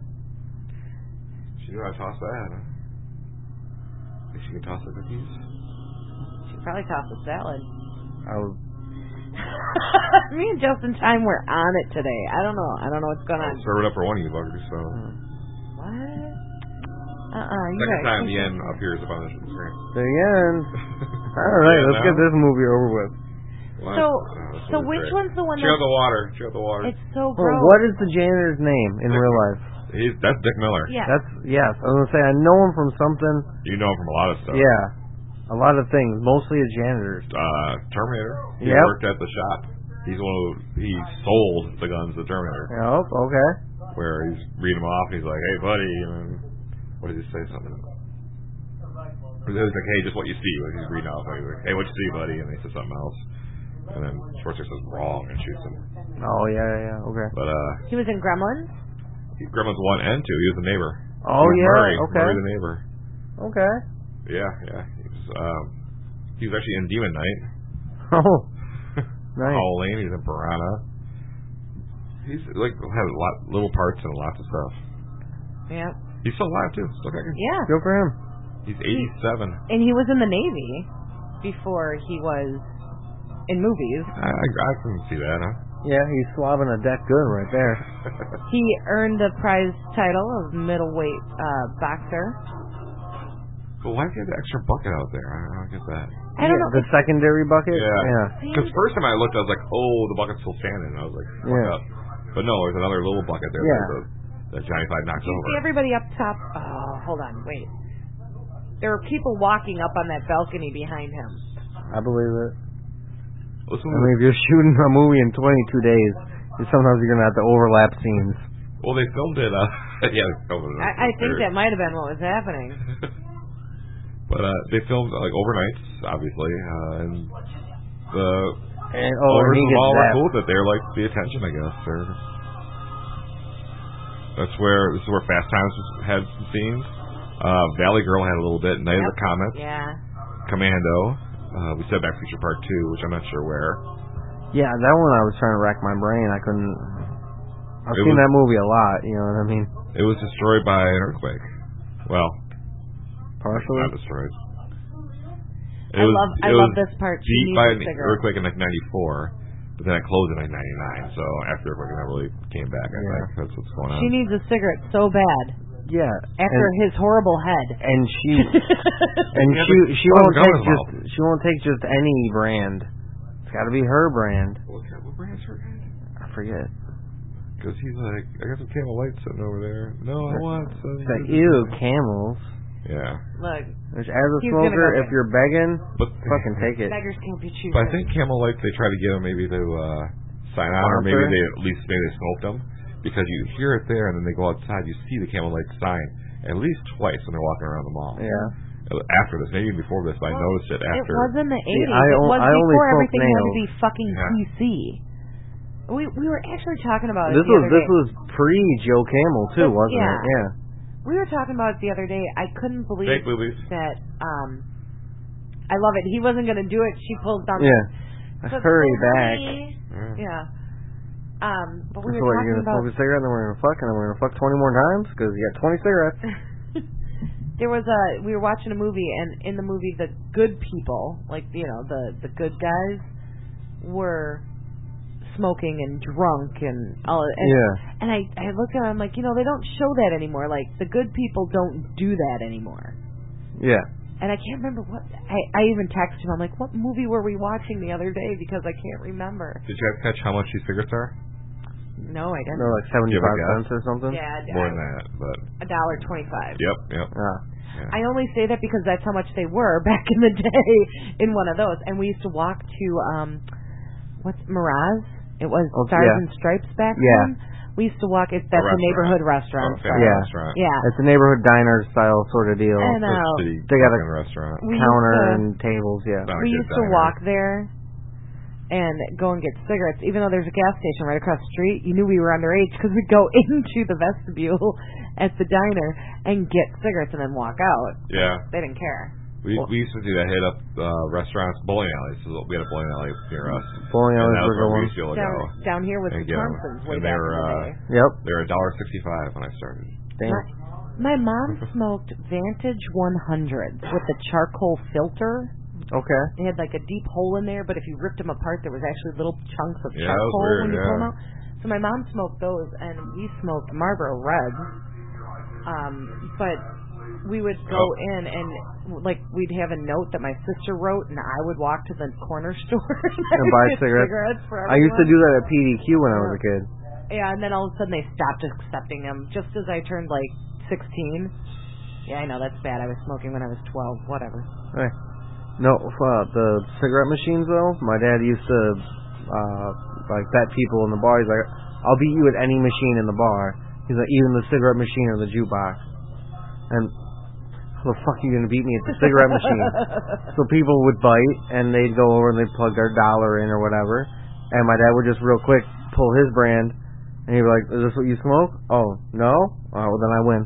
She knew how to toss that. Huh? Think she can toss the cookies? She probably tossed a salad. I was Me and Justin Time were on it today. I don't know. I don't know what's going on. I'll serve it up for one of you buggers. So What? Uh uh You second guys- time the end appears up on the screen. the end. All right, Yeah, let's now? get this movie over with. What? So, Oh, this so movie's which great. one's the one Check out that's? the water. Check out the water. It's so Well, gross. what is the janitor's name in Dick- real life? He's, that's Dick Miller. Yeah. That's yes. I was gonna say I know him from something. You know him from a lot of stuff. Yeah, a lot of things, mostly as janitors. Uh, Terminator. He Yep. worked at the shop. He's one who he sold the guns to Terminator. Yep. Okay. Where he's reading them off and he's like, "Hey, buddy," and then what did he say? Something. It was like, "Hey, just what you see." Like he's reading off. Like, he's like, "Hey, what you see, buddy?" And he says something else. And then Schwarzer says wrong and shoots him. Oh yeah, yeah. yeah, Okay. But uh, He was in Gremlins. he, Gremlins one and two. He was the neighbor. Oh He was yeah. Murray, Okay. Murray the neighbor. Okay. Yeah, yeah. He was. Um, he was actually in Demon Knight. Oh, nice. Howling. He's in Piranha. He's like had a lot little parts in lots of stuff. Yeah. He's still alive too. Still kicking. Yeah. Good for him. He's eighty-seven. And he was in the Navy before he was in movies. I, I, I can see that, huh? Yeah, he's swabbing a deck good right there. He earned the prize title of middleweight uh, boxer. But why do you have the extra bucket out there? I don't, I don't get that. I don't yeah, know. the secondary bucket. Yeah. Yeah. Because first time I looked, I was like, oh, the bucket's still standing. And I was like, fuck Yeah. up. But no, there's another little bucket there Yeah. that, the, that Johnny Five knocks You over. see everybody up top. Oh, hold on, wait. There were people walking up on that balcony behind him. I believe it. Listen, I mean, if you're shooting a movie in twenty-two days, sometimes you're gonna have to overlap scenes. well, they filmed it. Uh, yeah, they filmed it. I, I think that might have been what was happening. But uh, they filmed like overnights, obviously, uh, and the And oh, and owners he of the gets mall were that. cool that they're like the attention, I guess. They're, that's where this is where Fast Times had some scenes. Uh, Valley Girl had a little bit. Night of the Comets. Yeah. Commando. Uh, we said Back to the Future Part Two, which I'm not sure where. Yeah, that one I was trying to rack my brain. I couldn't. I've It seen was- that movie a lot. You know what I mean? It was destroyed by an earthquake. Well, Partially. not destroyed. It I was, love I it love was this part. She beat needs by a an cigarette. earthquake in like ninety-four, but then it closed in like ninety-nine. So after the earthquake, it never really came back. I Yeah. think that's what's going on. She needs a cigarette so bad Yeah. after and, his horrible head. and she and Yeah, she but she what won't was take Gummer's just mouth? she won't take just any brand. It's got to be her brand. What, what brand's her brand? I forget. Because he's like, I got some Camel Light sitting over there. No, I want some. It's like ew camels. Yeah, Look, Which, as a He's gonna smoker, go if there. you're begging, but fucking take it. beggars can't be choosers. But I think Camel Lights they try to get them maybe to uh, sign on, or maybe Sponsor? they at least maybe they smoked them because you hear it there, and then they go outside, you see the Camel Light sign at least twice when they're walking around the mall. Yeah. After this, maybe even before this, but I Well, noticed it It after. was in the eighties. I It o- was I only before smoke everything had to nails. be fucking Yeah. P C. We we were actually talking about it This the was other this day. was pre Joe Camel too, This- wasn't yeah. it? Yeah. We were talking about it the other day. I couldn't believe Fake movies. that. Um, I love it. He wasn't going to do it. She pulls down. Yeah. The, Hurry the back. Yeah. yeah. Um, but we So were what, talking you're going to about. smoke a cigarette and then we're going to fuck and then we're going to fuck twenty more times? Because you got twenty cigarettes. There was a. We were watching a movie, and in the movie, the good people, like, you know, the, the good guys, were smoking and drunk and all. And, Yeah. and I, I looked at it, I'm like, you know, they don't show that anymore. Like, the good people don't do that anymore. Yeah. And I can't remember what. I, I even texted him. I'm like, what movie were we watching the other day? Because I can't remember. Did you guys catch how much these cigarettes are? No, I didn't. No, like seventy-five cents or something? Yeah, More than that, but. A dollar twenty-five. Yep, yep. Yeah. Yeah. I only say that because that's how much they were back in the day in one of those. And we used to walk to, um, what's Miraz? It was Oh, Stars yeah. and Stripes back Yeah. then. We used to walk, it's, that's a, restaurant. neighborhood restaurant. Oh, so- family Yeah. restaurant. Yeah. It's a neighborhood diner style sort of deal. And, It's uh, a shitty they got a fucking restaurant. we Counter used to, and tables, yeah. Not a we good used to diner. walk there and go and get cigarettes. Even though there's a gas station right across the street, you knew we were underage because we'd go into the vestibule at the diner and get cigarettes and then walk out. Yeah. They didn't care. We we used to do that, hit up uh, restaurants, bowling alleys. So we had a bowling alley near us. Bowling and alleys that was were where good we ones. used to be able to Down, go. down here with And the get 'em. Thompsons way And they back were, in the uh, day. Yep. They were a dollar sixty-five when I started. Damn. My mom smoked Vantage one hundreds with the charcoal filter. Okay. They had like a deep hole in there, but if you ripped them apart, there was actually little chunks of Yeah, that was charcoal weird, when you yeah. pull them out. So my mom smoked those, and we smoked Marlboro Reds. Um, but we would go Oh. in and like we'd have a note that my sister wrote, and I would walk to the corner store And buy get cigarettes. cigarettes for I used to everyone. do that at P D Q when I was a kid. Yeah, and then all of a sudden they stopped accepting them just as I turned like sixteen. Yeah, I know that's bad. I was smoking when I was twelve. Whatever. Hey. No, uh, the cigarette machines though. My dad used to uh like bet people in the bar. He's like, "I'll beat you at any machine in the bar." He's like, "Even the cigarette machine or the jukebox." And how the fuck are you gonna beat me at the cigarette machine? So people would bite and they'd go over and they'd plug their dollar in or whatever. And my dad would just real quick pull his brand and he'd be like, "Is this what you smoke?" "Oh, no?" "Oh, well then I win."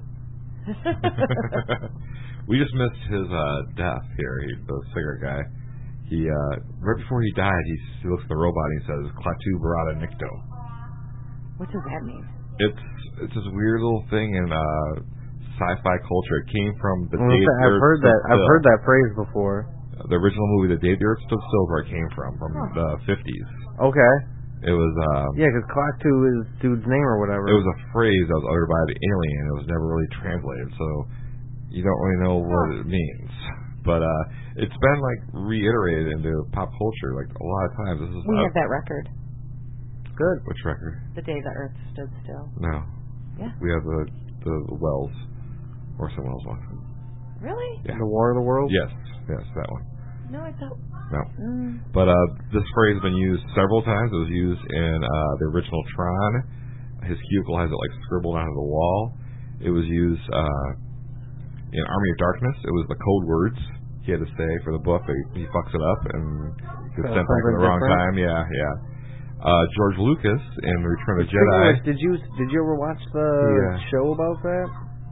We just missed his uh, death here. He, the cigarette guy. He uh, right before he died, he, he looks at the robot and he says, "Klaatu Barada Nikto." What does that mean? It's it's this weird little thing in uh, sci-fi culture. It came from the Well, Dave I've Earth heard Stood that. I've Still. heard that phrase before. The original movie, The Day the Earth Stood Still, is where it came from, from Huh. the fifties. Okay. It was um, Yeah, because Klaatu is dude's name or whatever. it was a phrase that was uttered by the alien. It was never really translated, so you don't really know what it means. But uh, it's been like reiterated into pop culture like a lot of times. This is We uh, have that record. good. which record? The day the Earth stood still. No, Yeah. we have the the Wells Orson Welles one. Really? Yeah. The War of the Worlds? Yes, yes, that one. No, I thought. No. Mm. But uh, this phrase has been used several times. It was used in uh, the original Tron. His cubicle has it like scribbled onto the wall. It was used uh, in Army of Darkness. It was the code words he had to say for the book. That he, he fucks it up and gets So sent back at the something wrong different? time. Yeah, yeah. Uh, George Lucas in Return of the Speaking of Jedi. which, did you did you ever watch the Yeah. show about that?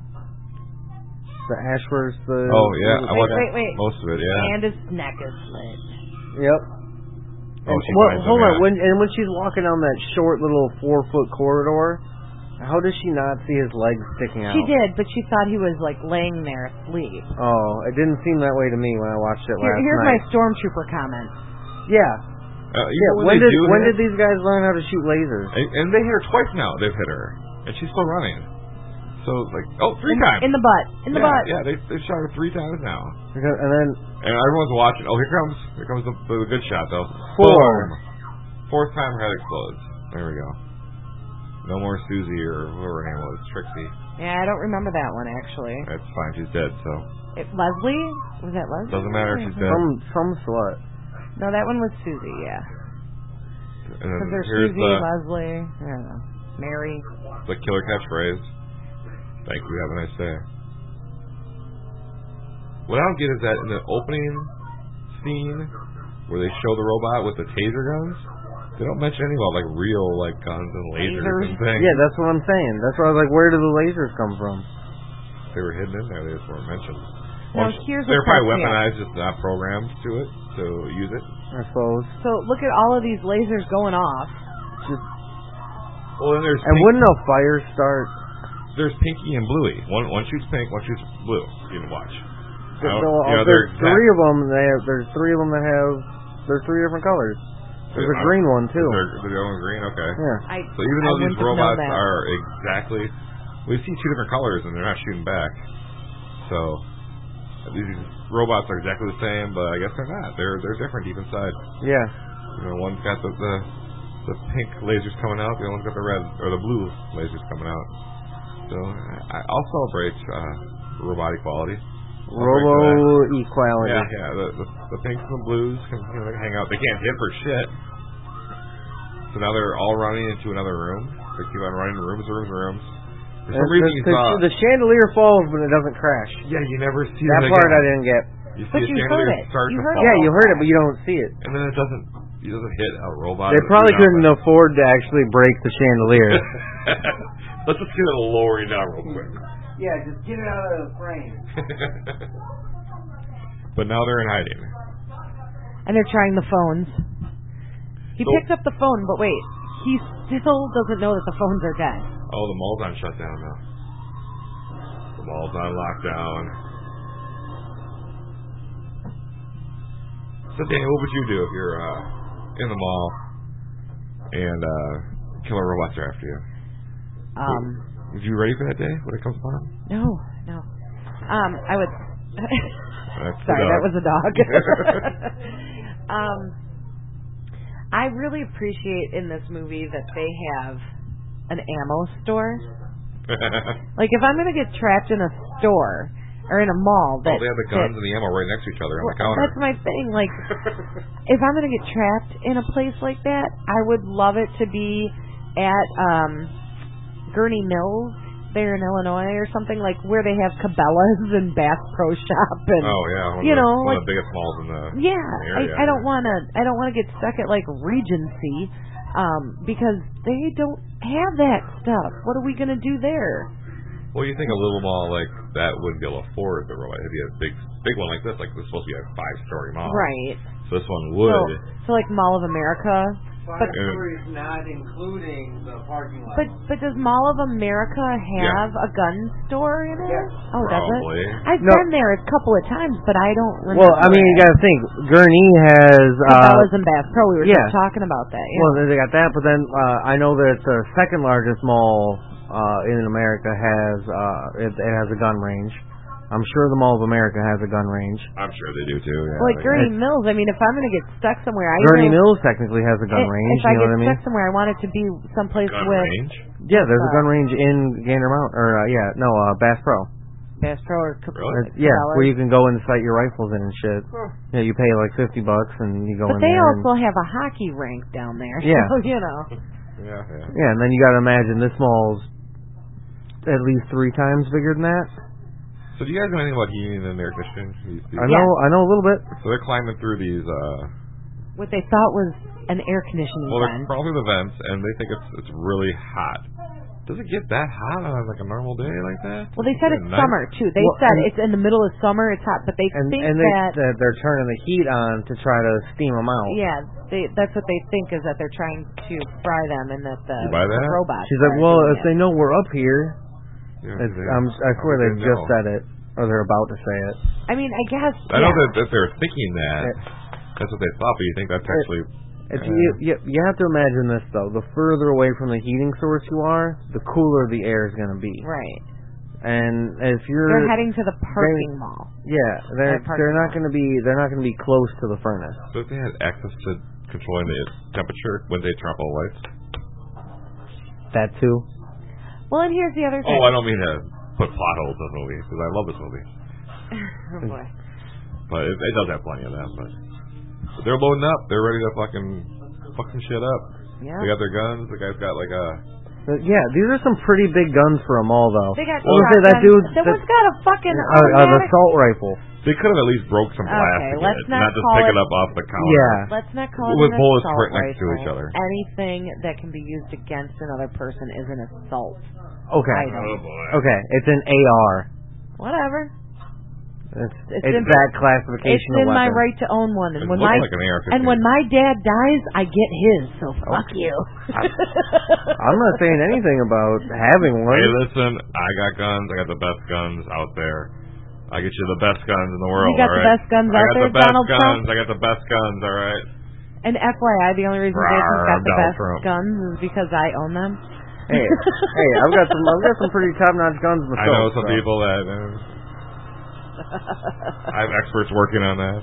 The Ash versus the. Oh yeah, I Wait, watched wait, wait. most of it. Yeah. And his neck is slit. Yep. Oh, And- she well, finds him, hold on. yeah. When and when she's walking down that short little four foot corridor, how does she not see his legs sticking out? She did, but she thought he was like laying there asleep. Oh, it didn't seem that way to me when I watched it Here, last here's my night. stormtrooper comment. Yeah. Uh, you Yeah. know When they did do when that? did these guys learn how to shoot lasers? And, and they hit her twice now. They've hit her, and she's still running. So like, oh, three in, times. in the butt. In the yeah, butt. Yeah, they they shot her three times now, Because, and then and everyone's watching. Oh, here comes here comes the, the good shot though. Four. Boom. Fourth time her head explodes. There we go. No more Susie or whoever her name was, Trixie. Yeah, I don't remember that one actually. That's fine. She's dead. So It, Leslie? Was that Leslie? doesn't matter if she's dead. some some slut. No, that one was Susie. Yeah. And then Because there's here's Susie, the Leslie, I don't know, Mary. the killer catchphrase. Thank you. Have a nice day. What I don't get is that in the opening scene where they show the robot with the taser guns, they don't mention anything about like real like guns and lasers, Lasers? and things. Yeah, that's what I'm saying. That's why I was like, where do the lasers come from? they were hidden in there. They just weren't mentioned. Now, Well, here's they're what's probably up, yeah. weaponized, just not programmed to it to use it. I suppose. So look at all of these lasers going off. Just, Well, then there's and pink, wouldn't a fire start? there's Pinky and Bluey. One one shoots pink, one shoots blue. You can watch. The, I the, don't- you know, there's they're three exact- of them. They have, there's three of them that have. There's three different colors. There's a Uh, green one too. They're, they're the only green. Okay. Yeah. I, So even I though these wouldn't have known robots that. are exactly, we see two different colors and they're not shooting back. So these robots are exactly the same, but I guess they're not. They're they're different deep inside. Yeah. You know, one's got the the, the pink lasers coming out, the other one's got the red or the blue lasers coming out. So I, I'll celebrate uh, robot equality. I'll break for that. Robo equality. Yeah, yeah. The, the the pinks and the blues can you know, they can hang out. They can't hit for shit. So now they're all running into another room. They keep on running rooms, rooms, rooms. For some And reason, the, you the, saw. the chandelier falls, but it doesn't crash. Yeah, you never see That that part again. I didn't get. You But see you a heard chandelier it. start You to heard fall. Yeah, you heard it, but you don't see it. And then it doesn't. It doesn't hit a robot. They or probably shoot couldn't nothing. afford to actually break the chandelier. Let's just get it lowering down real quick. Yeah, just get it out of the frame. But now they're in hiding. And they're trying the phones. He So- picks up the phone, but wait, he still doesn't know that the phones are dead. Oh, the mall's on shutdown now. The mall's on lockdown. So, Danny, what would you do if you're uh, in the mall and uh, killer robots are after you? Um, Would you be ready for that day when it comes upon? no, no. Um, I would. That's the Sorry, dog. that was a dog. um, I really appreciate in this movie that they have an ammo store. Like, if I'm going to get trapped in a store or in a mall, that oh, they have the guns that, and the ammo right next to each other on the well, counter. that's my thing. Like, if I'm going to get trapped in a place like that, I would love it to be at um, Gurney Mills there in Illinois or something, like where they have Cabela's and Bass Pro Shop and oh yeah, one you of the, know, one like, of the biggest malls in the yeah, in the area. I, I don't want to. I don't want to get stuck at like Regency, um, because they don't have that stuff. What are we gonna do there? Well, you think a little mall like that wouldn't be able to afford the robot? It'd be a big, big one like this. Like this is supposed to be a five-story mall, Right. So this one would. So, so like Mall of America. Five But- stories not including the parking lot. But but does Mall of America have a gun store in it? Yes. Oh, does Probably. it? I've No. been there a couple of times, but I don't remember. Well, I mean, you it. got to think. Gurney has. Uh, Cabela's and Bass Pro. We were yeah. just talking about that. Yeah. Well, they got that, but then uh, I know that the second largest mall uh, in America has uh, it, it has a gun range. I'm sure the Mall of America has a gun range. I'm sure they do too. Yeah, Well, like they- Gurney Mills, I mean, if I'm going to get stuck somewhere, I Gurney know, Mills technically has a gun if, range. if I You know get what I mean? stuck somewhere, I want it to be someplace gun with range. Yeah, there's a uh, gun range in Gander Mountain, or uh, yeah, no, uh, Bass Pro. Bass Pro or Cab- Really? Uh, yeah, Cabela's. where you can go and sight your rifles in and shit. Yeah, you pay like fifty bucks and you go But in they there. also have a hockey rink down there. Yeah. So, you know. Yeah, yeah. and, yeah, and then you got to imagine this mall's at least three times bigger than that. So do you guys know anything about heating and air conditioning? These, these, I know, I know a little bit. So they're climbing through these. uh What they thought was an air conditioning Well, they're vent. crawling through the vents, and they think it's it's really hot. Does it get that hot on like a normal day like that? Well, they said At it's night? summer too. They Well, said and- it's in the middle of summer. It's hot, but they And think and they that that they're turning the heat on to try to steam them out. yeah, they, that's what they think is that they're trying to fry them, and that the, You buy that? the robots. She's like, are well, doing if it. they know we're up here, Yeah, it's, they- I'm, I swear how they would just know? said it, or they're about to say it. I mean, I guess. I know yeah. that, that they're thinking that. That's what they thought, but you think that's It- actually. It's, uh, you, you, you have to imagine this though. The further away from the heating source you are, the cooler the air is going to be. Right. And if you're They're heading to the parking they- mall. yeah, they're At parking they're not lot. going to be they're not going to be close to the furnace. So if they had access to controlling the temperature when they turn off all the lights. That too. Well, and here's the other thing. Oh, I don't mean to put plot holes in this movie because I love this movie, Oh, boy. but it, it does have plenty of that. But, but they're loading up. They're ready to fucking fuck some shit up. Yeah. They got their guns. The guy's got like a. Uh, yeah, these are some pretty big guns for a mall though. They got I was gonna say, that shotguns. dude, That that- one's got a fucking Uh, uh, an automatic. assault rifle. They could have at least broke some Okay, plastic in let's it, not not just call pick it- it up off the counter. Yeah. Let's not call it With an bullets assault right next to rifle. each other. Anything that can be used against another person is an assault. Okay. I don't. Oh boy. Okay, it's an A R. Whatever. It's, It's it's in- that classification It's of in my weapon. right to own one, and It when looks my like an A R fifteen. and when my dad dies, I get his. So fuck you. I'm not saying anything about having one. Hey, listen, I got guns. I got the best guns out there. I get you the best guns in the world. You got all the right? best guns I out got there, the best Donald guns. Trump? I got the best guns. All right. And F Y I, the only reason Rawr, Jason's got the Donald best Trump. guns is because I own them. Hey, hey, I've got some, I've got some pretty top-notch guns myself. I know some so. people that. Uh, I have experts working on that.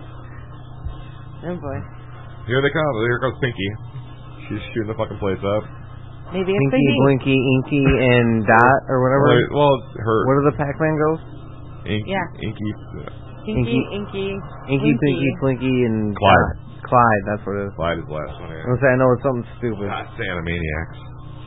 Oh boy. Here they come. Here goes Pinky. She's shooting the fucking place up. Maybe it's Pinky, the Blinky, Inky, and Dot, or whatever. Well, well her. What are the Pac-Man ghosts? Inky, Yeah. Inky. Inky, Inky, Inky, Pinky, Blinky, and Clyde. Dot. Clyde, that's what it is. Clyde is the last one. I Yeah. was say I know it's something stupid. Ah, Animaniacs.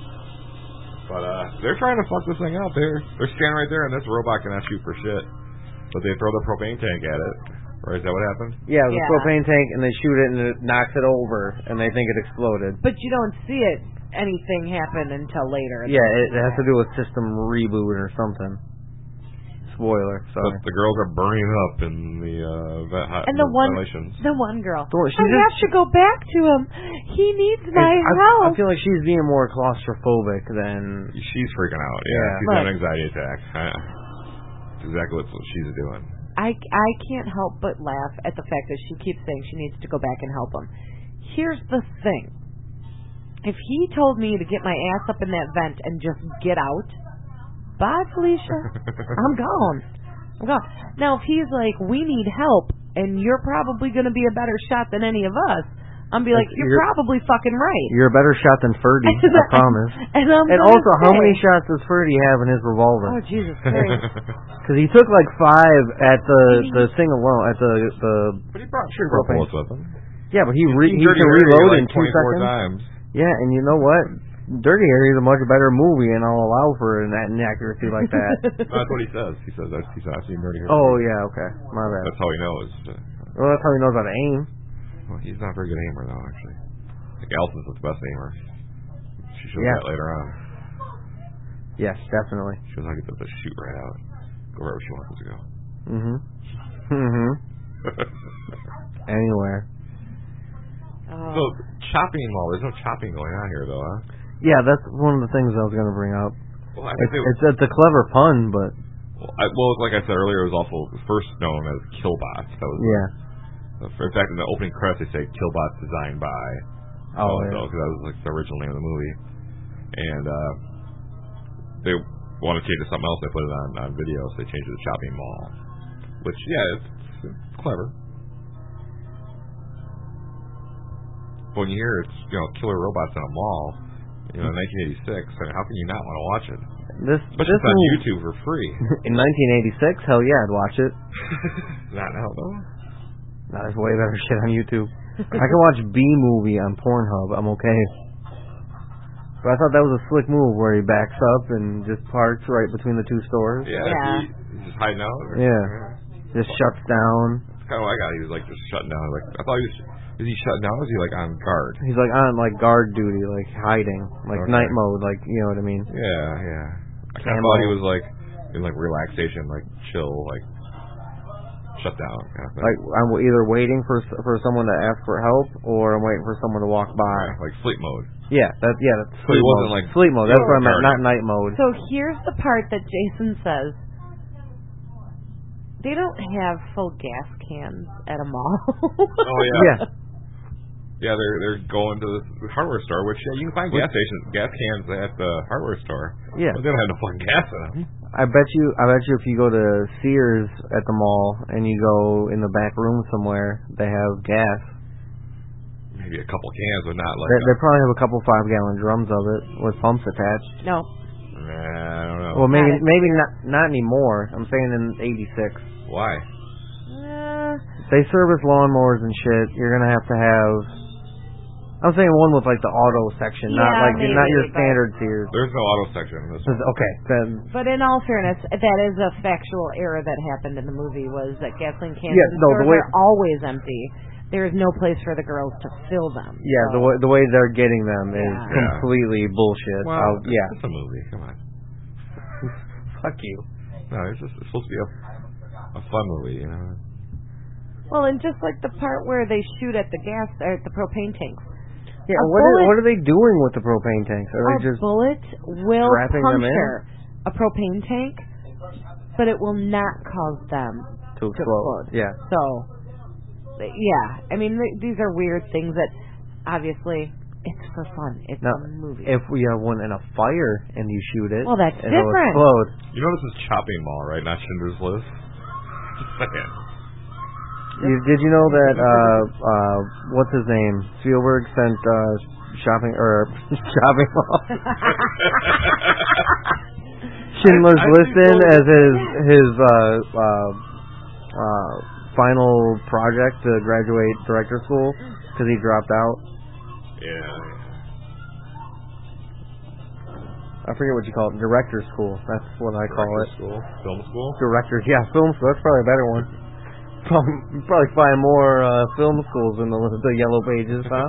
But uh, they're trying to fuck this thing out. They're they're standing right there, and this robot cannot shoot for shit. But they throw the propane tank at it. Right? Is that what happened? Yeah, the Yeah. propane tank, and they shoot it, and it knocks it over, and they think it exploded. But you don't see it anything happen until later. Yeah, it, it has to do with system reboot or something. Spoiler, sorry. But the girls are burning up in the uh, ve- hot And the one, ventilations. the one girl. The one- she I just- have to go back to him. He needs my I, help. I feel like she's being more claustrophobic than... She's freaking out. Yeah, Yeah. she's Look. having an anxiety attack. That's exactly what she's doing. I, I can't help but laugh at the fact that she keeps saying she needs to go back and help him. Here's the thing. If he told me to get my ass up in that vent and just get out, bye, Felicia. I'm gone. I'm gone. Now, if he's like, we need help, and you're probably going to be a better shot than any of us, I'm be like, you're, You're- probably fucking right. You're a better shot than Ferdy, I promise. And, I'm And gonna also, how say- many shots does Ferdy have in his revolver? Oh, Jesus Christ. Because he took like five at the the thing alone, at the the. But he brought sure brought bullets with him. Yeah, but he re, he Dirty can Harry, reload like in two twenty-four seconds. times. Yeah, and you know what? Dirty Harry is a much better movie, and I'll allow for an inaccuracy like that. That's what he says. He says that he's I've seen Dirty Harry. Oh yeah, okay, my bad. That's how he knows. Well, that's how he knows how to aim. Well, he's not a very good aimer though, actually. I think Allison's the best aimer. She shows Yeah. that later on. Yes, definitely. She shows how he gets to shoot right out, go right where she wants it to go. Mhm. Mhm. Anywhere. Oh. So chopping mall. There's no chopping going on here though, huh? Yeah, that's one of the things I was going to bring up. Well, I It's, think it's, it's a clever pun, but well, I, well, like I said earlier, it was also first known as Killbots. That was yeah. in fact, in the opening credits, they say Killbots designed by. Oh, so yeah. because that was like the original name of the movie, and uh, they wanted to change it to something else. They put it on, on video, so they changed it to Chopping Mall, which yeah, it's, it's clever. But when you hear it's you know killer robots in a mall, you know, in nineteen eighty-six, I mean, how can you not want to watch it? This But this it's on movie- YouTube for free. in nineteen eighty-six, hell yeah, I'd watch it. Not now though. No, there's way better shit on YouTube. I can watch B movie on Pornhub. I'm okay. But I thought that was a slick move where he backs up and just parks right between the two stores. Yeah, Yeah. He, he's just hiding out. Or, Yeah. Just shuts down. That's kind of what I got. He was like just shutting down. Like I thought he was. Is he shutting down? Or is he like on guard? He's like on like guard duty, like hiding, like Okay. night mode, like you know what I mean. Yeah, yeah. I kind of Camo. thought he was like in like relaxation, like chill, like shut down kind of thing. Like I'm either waiting for for someone to ask for help, or I'm waiting for someone to walk by. like sleep mode. Yeah, that yeah, that's So he sleep wasn't, mode. like, sleep mode. That's Oh, what I meant, guard. not night mode. So here's the part that Jason says. They don't have full gas cans at a mall. Oh yeah. Yeah. Yeah, they're they're going to the hardware store, which yeah, you can find gas stations, gas cans at the hardware store. Yeah. But they don't have no fucking gas in them. I bet you, I bet you, if you go to Sears at the mall and you go in the back room somewhere, they have gas. Maybe a couple cans, but not like. They, they probably have a couple five gallon drums of it with pumps attached. No. Nah, I don't know. Well, maybe, Not it. maybe not, not anymore. I'm saying in eighty-six, Why? Uh, they service lawnmowers and shit. You're gonna have to have. I'm saying one with like the auto section, not Yeah, like maybe, not your but- standard Sears. There's no auto section in this one. Okay, then but in all fairness, that is a factual error that happened in the movie. Was that gasoline cans Yeah, in no, the stores way- are always empty. There is no place for the girls to fill them. yeah, so. the way the way they're getting them is Yeah. completely bullshit. Well, I'll- it's yeah, just a movie. Come on. fuck you. No, it's just it's supposed to be a, a fun movie, you know. Well, and just like the part where they shoot at the gas or at the propane tanks. Yeah, A what are, bullet- what are they doing with the propane tanks? Are A they just bullet will strapping them in? puncture a propane tank, but it will not cause them to to explode? explode. Yeah. So, yeah, I mean, th- these are weird things that obviously it's for fun. It's Now, a movie. if we have one in a fire and you shoot it, Well, that's it'll different. explode. You know this is Chopping Mall, right? Not Schindler's List. Just saying. You, did you know that uh uh what's his name? Spielberg sent uh shopping or shopping mall Schindler's I- I List think in so. as his his uh uh uh final project to graduate director school because he dropped out. Yeah. I forget what you call it. Director school. That's what I call Director it. School, film school. Director. Yeah, film school. That's probably a better one. Probably, probably find more uh, film schools in the, the yellow pages, huh?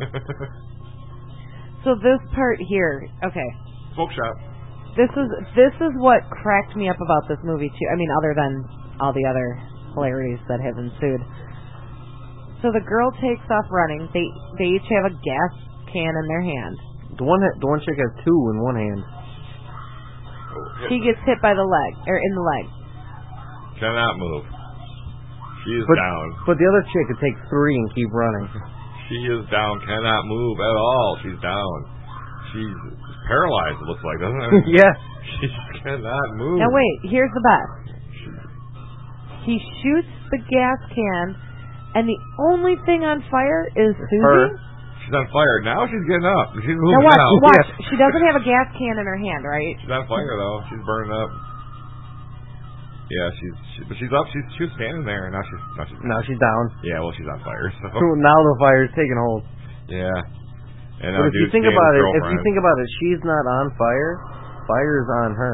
So this part here, okay. Smoke shop. This is this is what cracked me up about this movie too. I mean, other than all the other hilarities that have ensued. So the girl takes off running. They they each have a gas can in their hand. The one the one chick has two in one hand. She gets hit by the leg or in the leg. Cannot move. She is But, down. but the other chick could take three and keep running. She is down. Cannot move at all. She's down. She's paralyzed. It looks like, doesn't it? Yeah. She cannot move. Now wait, here's the best. He shoots the gas can, and the only thing on fire is Susie. Her. She's on fire. Now she's getting up. She's moving Now watch, now. watch. She doesn't have a gas can in her hand, right? She's on fire though. She's burning up. Yeah, she's she, but she's up. She's she was standing there. Now she's now she's Now she's down. yeah. Well, she's on fire. So Now the fire's taking hold. yeah. And But now if you dude's think seeing about his it, if you girlfriend. think about it, she's not on fire. Fire's on her.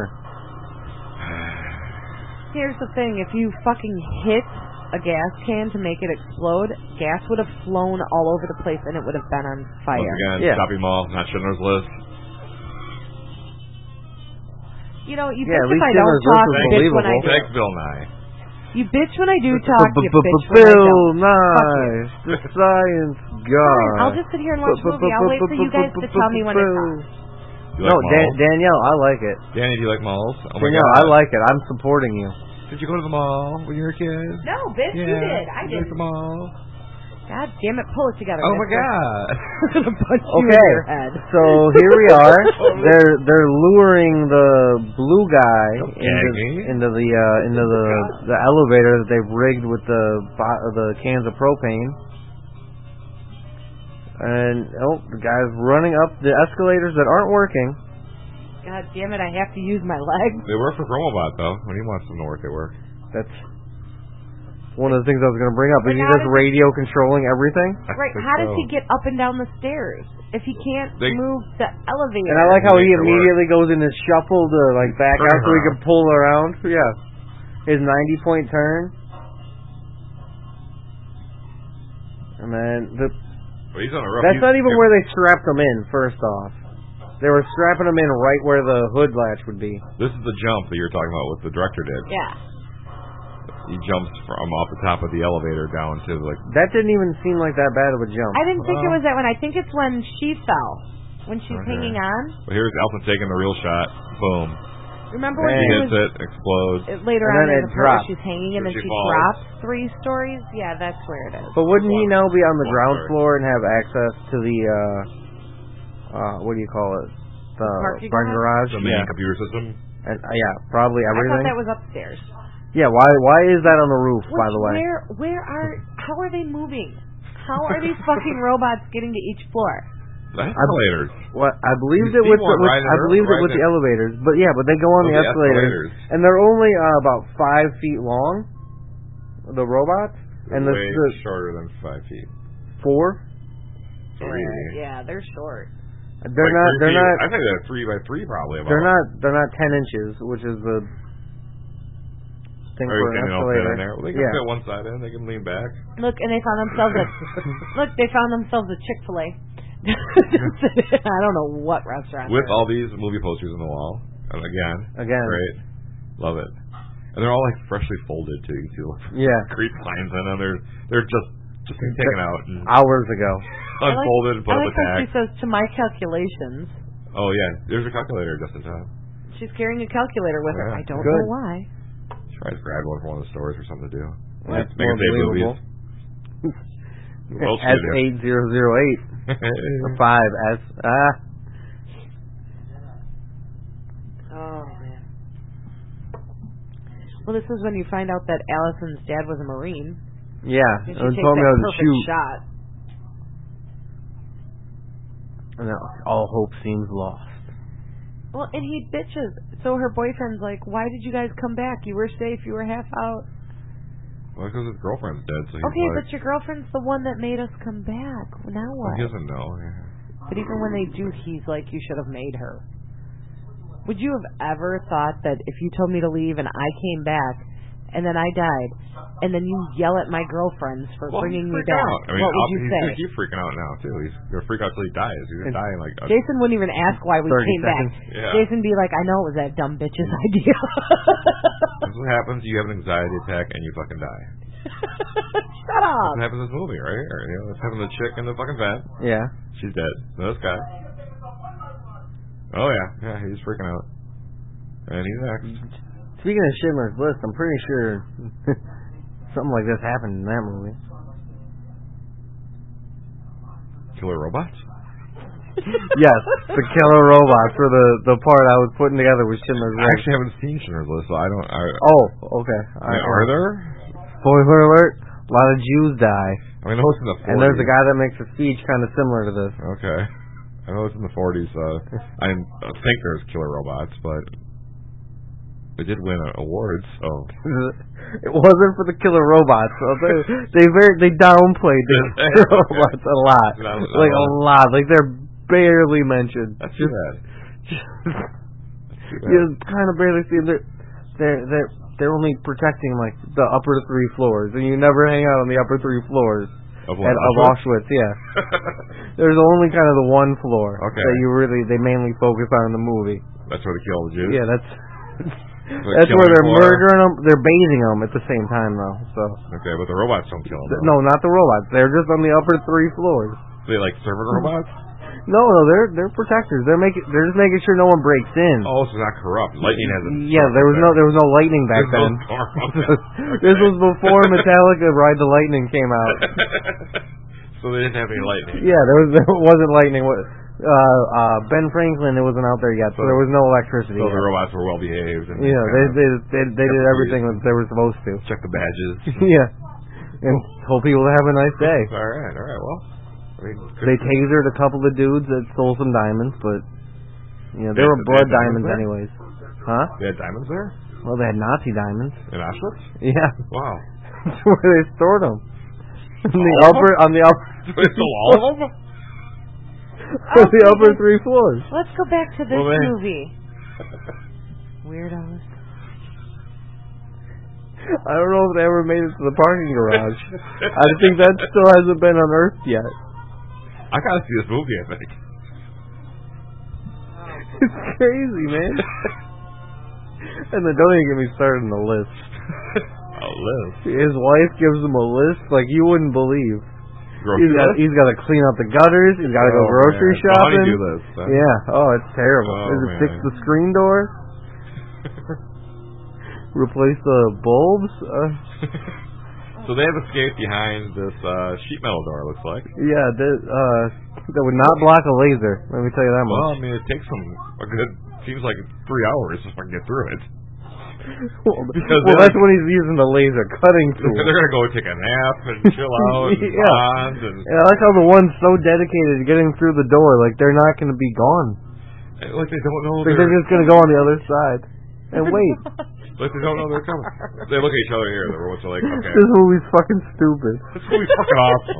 Here's the thing: if you fucking hit a gas can to make it explode, gas would have flown all over the place, and it would have been on fire. Once again, Yeah. shopping mall, not Schindler's List. You know, you Yeah, bitch at if least I don't Schindler's talk, List is you bitch when I believable. do. Thanks, Bill Nye. You bitch when I do talk, you bitch when I Bill don't. Nye, the science guy. Fine, I'll just sit here and watch a movie. I'll wait for you guys to tell me when to talk. You No, like Dan- malls? Danielle, I like it. Danny, do you like malls? Oh my Danielle, God. I like it. I'm supporting you. Did you go to the mall when you were a kid? No, bitch, yeah. you did. I you didn't. Like the mall. God damn it, pull it together. Oh my mister. God. I'm gonna punch you in Okay, your head. so here we are. They're they're luring the blue guy Don't gag into, me. into the uh, into the the elevator that they've rigged with the bo- the cans of propane. And oh, the guy's running up the escalators that aren't working. God damn it, I have to use my legs. They work for Chromobot though. When he wants them to work, they work. That's one of the things I was going to bring up. Is But he how just does- radio controlling everything? Right, think how does so. he get up and down the stairs if he can't They- move the elevator? And I like how he Make it work. immediately goes in his shuffle to like back Turn out so he around. can pull around. Yeah, his ninety point turn. And then the But he's on a rough. that's he's, not even where they strapped him in. First off, they were strapping him in right where the hood latch would be. This is the jump that you're talking about. What the director did. Yeah. He jumps from off the top of the elevator down to like. That didn't even seem like that bad of a jump. I didn't think it Well- was that one. I think it's when she fell. When she's Okay. hanging on. But here's Elton taking the real shot. Boom. Remember when And- He she hits was it, explodes. uh, later And on then in it the part where drops. she's hanging and So then she she falls. drops three stories? Yeah, that's where it is. But wouldn't he now be on the One ground story. floor and have access to the uh, uh, what do you call it? The Parking parking garage? garage. The main Yeah, computer system. and uh, yeah, probably I everything. thought that was upstairs. Yeah, why why is that on the roof? Which, by the way, Where where are how are they moving? How are these fucking robots getting to each floor? The escalators. what I believed You it see with, the, one with riding I her- believed it riding with the it. elevators, but yeah, but they go on Oh, the, the escalators, escalators. and they're only uh, about five feet long. The robots and the, way the shorter than five feet. four. Three. Yeah, yeah, they're short. They're Like not. three They're feet. not. I think they're three by three probably. About. They're not. They're not ten inches, which is the thing Or for you an can you know, fit escalator. in there. Well, they can Yeah. fit one side in. They can lean back. Look, and they found themselves a look. They found themselves a Chick Fil A. I don't know what restaurant. With they're all these movie posters on the wall. And again. Again. Great. Love it. And they're all like freshly folded too. You can see the Yeah. creep lines in them. They're they're just just being taken out and hours ago. unfolded and put I up like a how tag. she says, to my calculations. Oh yeah, there's a calculator just in time. She's carrying a calculator with her. Yeah. I don't Good. know why. She might have grabbed one from one of the stores or something to do. That's Make more it save believable. movies. What else S you do? eight zero zero eight or five S. Ah. Oh, man. Well, this is when you find out that Allison's dad was a Marine. Yeah. And she It takes told me that how to perfect shoot. shot. And now all hope seems lost. Well, and he bitches. So her boyfriend's like, why did you guys come back? You were safe. You were half out. Well, because his girlfriend's dead, so he's Okay, like, but your girlfriend's the one that made us come back. Now well, what? he doesn't know. Yeah. But even when they do, he's like, you should have made her. Would you have ever thought that if you told me to leave and I came back and then I died and then you yell at my girlfriends for Well, bringing me freak back, out. I mean, what would I'll- you he's say? gonna keep freaking out now too. He's gonna freak out till he dies. He's gonna die in like. A, Jason wouldn't even ask why we thirty came seconds. back. Yeah. Jason be like, I know it was that dumb bitch's idea. That's what happens. You have an anxiety attack and you fucking die. Shut up. That's what happens in this movie, right? Or, you know, that's happened to the chick in the fucking vent. Yeah. She's dead. No, this guy. Oh yeah, yeah, he's freaking out. And he's next. Speaking of Schindler's List, I'm pretty sure something like this happened in that movie. Killer robots? Yes, the killer robots were the the part I was putting together with Schindler's I List. actually haven't seen Schindler's List, so I don't. I, Oh, okay. I mean, are there? Spoiler alert: a lot of Jews die, I mean, I know it's in the forties. and there's a guy that makes a speech kind of similar to this. Okay. I know it's in the forties. Uh, I didn't think there's killer robots, but they did win awards. So It wasn't for the killer robots. So they they very they downplayed the killer robots a lot, Not- not like a a lot. Like they're barely mentioned. that's too bad. That's too bad. You kind of barely see them. They're they're they're they're only protecting like the upper three floors, and you never hang out on the upper three floors Of what, at, of Auschwitz? Auschwitz. Yeah, there's only kind of the one floor Okay. that you really they mainly focus on in the movie. That's where they kill all the Jews? Yeah, that's They're that's where killing they're for- murdering them. They're bathing them at the same time though. So Okay, but the robots don't kill them. no, not the robots. They're just on the upper three floors. They like servant robots? No, no, they're they're protectors. They're making they're just making sure no one breaks in. Oh, so it's not corrupt. Lightning hasn't. Yeah, there was no there was no lightning back There's then. no storm. Okay. This was before Metallica Ride the Lightning came out. So they didn't have any lightning. Yeah, there was there wasn't lightning. Uh, uh, Ben Franklin, it wasn't out there yet, so, So- there was no electricity. So yet. the robots were well behaved. And Yeah, kind they of they they, they did kept everything the that they were supposed to. check the badges. Yeah, and told people to have a nice day. All right, all right. Well, I mean, good They for- tasered a couple of dudes that stole some diamonds, but you know they They- were they blood had diamonds diamonds there? anyways. Huh? They had diamonds there Well, they had Nazi diamonds. in Auschwitz. Yeah, Wow. that's where they stored them. On the All of upper, on the upper, They stole all of them. on the upper three floors. Let's go back to this Well, they- movie. Weirdos. I don't know if they ever made it to the parking garage. I think that still hasn't been unearthed yet. I gotta see this movie. I think. It's crazy, man. And then don't even get me started on the list. A list. His wife gives him a list like you wouldn't believe. Grocery He's got list? he's got to clean out the gutters. He's got to go Oh, grocery man. So how do shopping. you do this? Huh? Yeah. Oh, it's terrible. Oh, Does it man. fix the screen door? Replace the bulbs? Uh, So they have escaped behind this uh, sheet metal door. Looks like. yeah. That, uh, that would not block a laser. Let me tell you that much. Well, I mean, it takes them a good. Seems like three hours if I can get through it. Well, Because well they're- that's when he's using the laser cutting tool. They're gonna go take a nap and chill out and Yeah. bond and And I like how the one's so dedicated to getting through the door, like they're not going to be gone. and, like they don't know Like they're, they're just going to go on the other side and wait. like they don't know they're coming. They look at each other here. The robots are like, okay, This movie's fucking stupid. this movie's fucking awesome.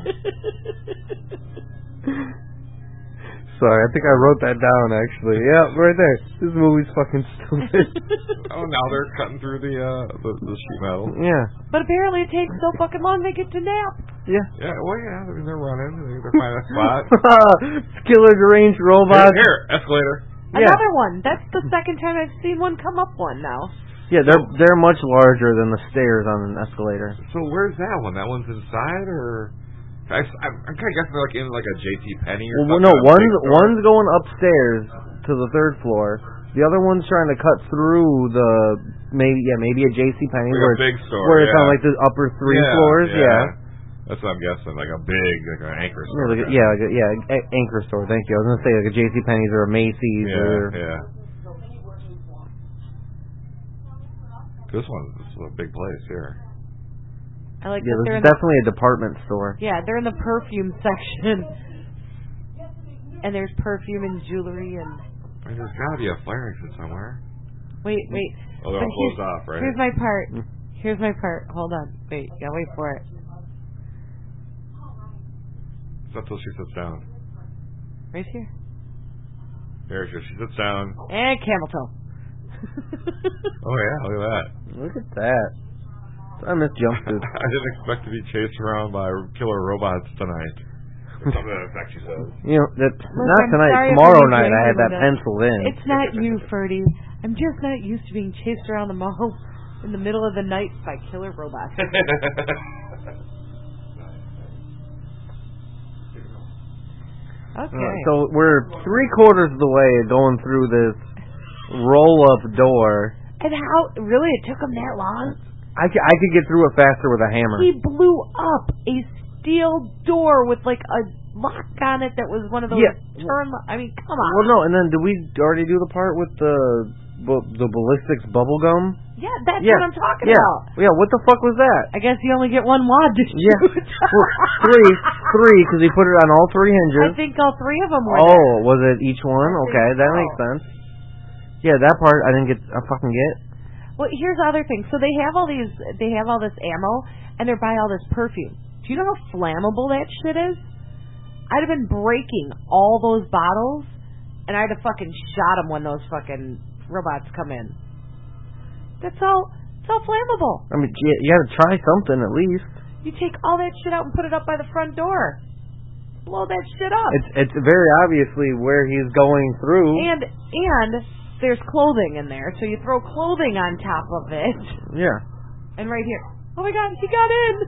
Sorry, I think I wrote that down actually. Yeah, right there. This movie's fucking stupid. Oh, now they're cutting through the uh the, the sheet metal. Yeah. But apparently it takes so fucking long they get to nap. Yeah. Yeah, well, yeah. I mean, they're running. They're, they're finding a spot. Killer deranged Here, robots. here, escalator. Yeah. Another one. That's the second time I've seen one come up one now. Yeah, they're they're much larger than the stairs on an escalator. So where's that one? That one's inside, or I, I'm, I'm kind of guessing they're like in like a J C Penney or well, something. no, one's one's going upstairs to the third floor. The other one's trying to cut through the maybe yeah maybe a J C Penney like where a big store, where it's yeah. on like the upper three yeah, floors. Yeah. yeah. That's what I'm guessing, like a big, like an anchor store. Yeah, like a, yeah, like a, yeah, a- anchor store. Thank you. I was gonna say like a J C Penney's or a Macy's yeah, or. Yeah. This one, this is a big place here. I like Yeah, that this they're is in definitely a department store. the, yeah, they're in the perfume section. And there's perfume and jewelry and... I mean, there's got to be a fire exit somewhere. Wait, wait. Oh, they're But all closed here's- off, right? Here's my part. Here's my part. Hold on. Wait, yeah, wait for it. It's not till she sits down. Right here. There she, she sits down. And camel toe. Oh yeah, look at that. Look at that. I miss jumpsuits. I didn't expect to be chased around by killer robots tonight. Or something to that effect, she says. You know, that, Look, not I'm tonight. sorry if Tomorrow I'm night, I had that angry, penciled in. It's not you, Ferdy. I'm just not used to being chased around the mall in the middle of the night by killer robots. Okay. Uh, so we're three quarters of the way going through this roll-up door. And how, really, it took him that long? I could, I could get through it faster with a hammer. He blew up a steel door with like a lock on it that was one of those Yeah. turn. I mean, come on. Well, no, and then did we already do the part with the bu- the ballistics bubble gum? Yeah, that's Yeah. what I'm talking Yeah, about. yeah. What the fuck was that? I guess you only get one wad to shoot. Yeah, Well, three, three, because he put it on all three I hinges. think all three of them were. Oh, there. was it each one? I Okay, think that so. makes sense. Yeah, that part I didn't get. I fucking get. Well, here's the other thing. So they have all these, they have all this ammo, and they're buying all this perfume. Do you know how flammable that shit is? I'd have been breaking all those bottles, and I'd have fucking shot them when those fucking robots come in. That's all. It's all flammable. I mean, you, you got to try something at least. You take all that shit out and put it up by the front door. Blow that shit up. It's it's very obviously where he's going through. And and there's clothing in there, so you throw clothing on top of it. Yeah. And right here. Oh my God, he got in.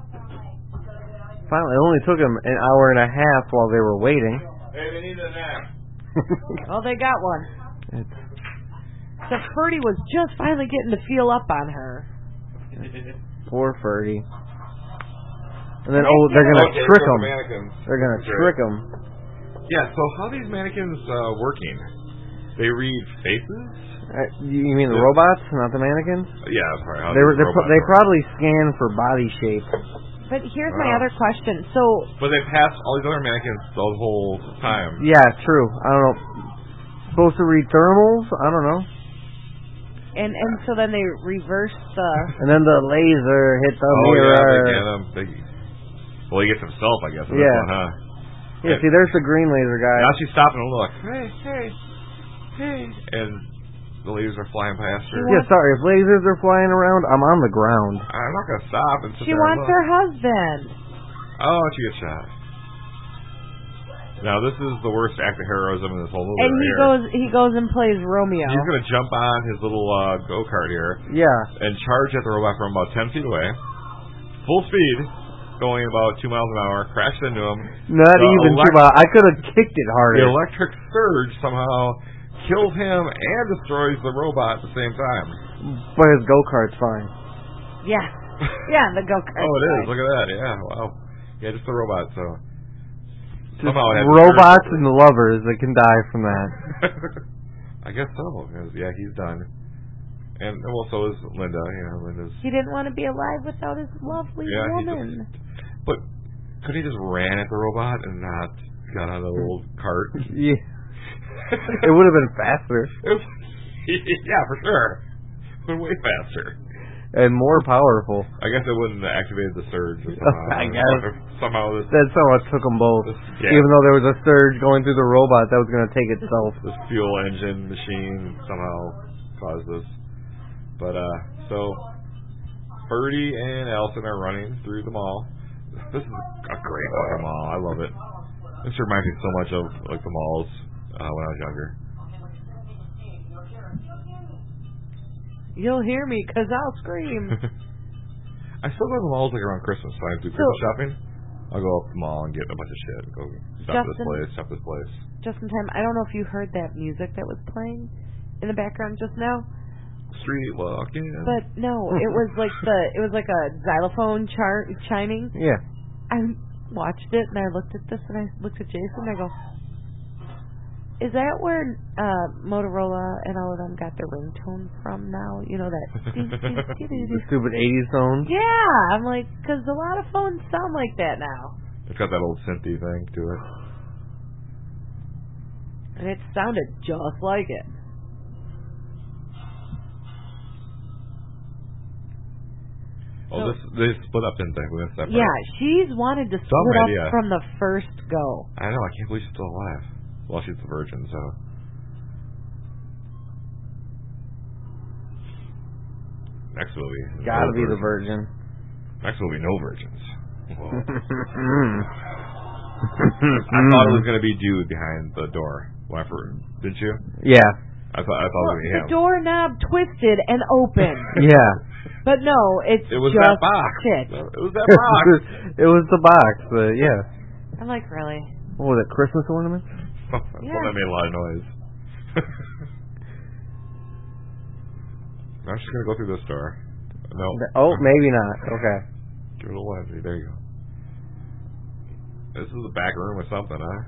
Finally, it only took him an hour and a half while they were waiting. Hey, they need a nap. Well, they got one. It's, So Ferdy was just finally getting to feel up on her. poor Ferdy. And then, oh, they're gonna Okay, trick so him. the mannequins. They're gonna Great. trick him. Yeah, so how are these mannequins uh, working? They read faces? Uh, you you mean the robots, not the mannequins? Yeah, that's right. How They were. these They, pro- robots they work. probably scan for body shape. But here's my Wow. other question. So, But they passed all these other mannequins the whole time. Yeah, true. I don't know. Supposed to read thermals? I don't know. and and so then they reverse the. And then the laser hit the Oh mirror. yeah, they get him. They, well, he gets himself, I guess. In Yeah. This one, huh? Yeah, see, there's the green laser guy. Now she's stopping and look. Hey, hey, hey, and the lasers are flying past her. Yeah, sorry. If lasers are flying around, I'm on the ground. I'm not gonna stop and sit She there and wants look. her husband. Oh, she gets shot. Now this is the worst act of heroism in this whole movie. And right he here. goes he goes and plays Romeo. He's gonna jump on his little uh, go kart here Yeah. and charge at the robot from about ten feet away, full speed, going about two miles an hour, crashes into him. Not The even elect- too bad. I could have kicked it The harder. electric surge somehow kills him and destroys the robot at the same time. But his go-kart's fine. Yeah. Yeah, the go kart. Oh, it is. Look at that. Yeah. Wow. Yeah, just the robot. So Just somehow it had robots and lovers that can die from that. I guess so. Because yeah, he's done. And well, so is Linda. You know, Linda's. He didn't want to be alive without his lovely Yeah, he woman. But could he just ran at the robot and not got on the little cart? Yeah. It would have been faster It was- yeah, for sure. But way faster. and more powerful. I guess it wouldn't have activated the surge somehow. I guess. Somehow this, That's how it took them both. this yeah, Even though there was a surge going through the robot that was going to take itself. this fuel engine machine somehow caused this. But, uh, so, Ferdy and Allison are running through the mall. This is a great fucking mall. I love it. This reminds me so much of, like, the malls uh, when I was younger. You'll hear me because I'll scream. I still go to the malls like around Christmas. So I do Christmas so, shopping. I'll go up to the mall and get a bunch of shit. And go shop this place, shop this place. Just in time. I don't know if you heard that music that was playing in the background just now. Street walking. But no, it was like the it was like a xylophone char- chiming. Yeah. I watched it and I looked at this and I looked at Jason and I go, is that where uh, Motorola and all of them got their ringtone from now? You know that the stupid eighties tone. Yeah, I'm like, because a lot of phones sound like that now. It's got that old synthy thing to it. And it sounded just like it. Oh, so, this they split up, didn't they? We missed that part. Yeah, she's wanted to split Some up idea. from the first go. I know. I can't believe she's still alive. Well, she's a virgin, so. Next movie. Gotta no be virgins. the virgin. Next movie, no virgins. Whoa. I thought it was gonna be dude behind the door. Whatever, didn't you? Yeah. I thought I thought well, it was the him. The doorknob twisted and opened. Yeah. But no, it's it was just that box. shit. It was that box. It was the box, but yeah. I'm like, really? What was it, Christmas ornaments? Yeah. Well, that made a lot of noise. I'm just gonna go through this door. No. Oh, maybe not. Okay. Give it a Wednesday. There you go. This is the back room or something, huh?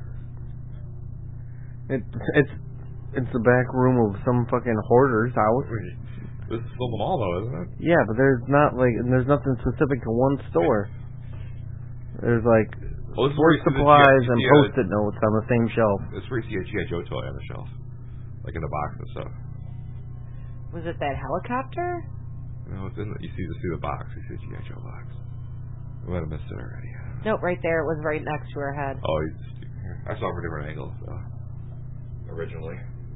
It's it's it's the back room of some fucking hoarder's house. This is still the mall, though, isn't it? Yeah, but there's not like there's nothing specific to one store. There's like well, this sports is supplies and a, post-it notes on the same shelf. This is where you see a G I. Joe toy on the shelf, like in the box and stuff. Was it that helicopter? No, it's in. The, you see, you see the box. You see the G I. Joe box. We might have missed it already. Nope, right there. It was right next to her head. Oh, you, I saw it from different angles. So. Originally.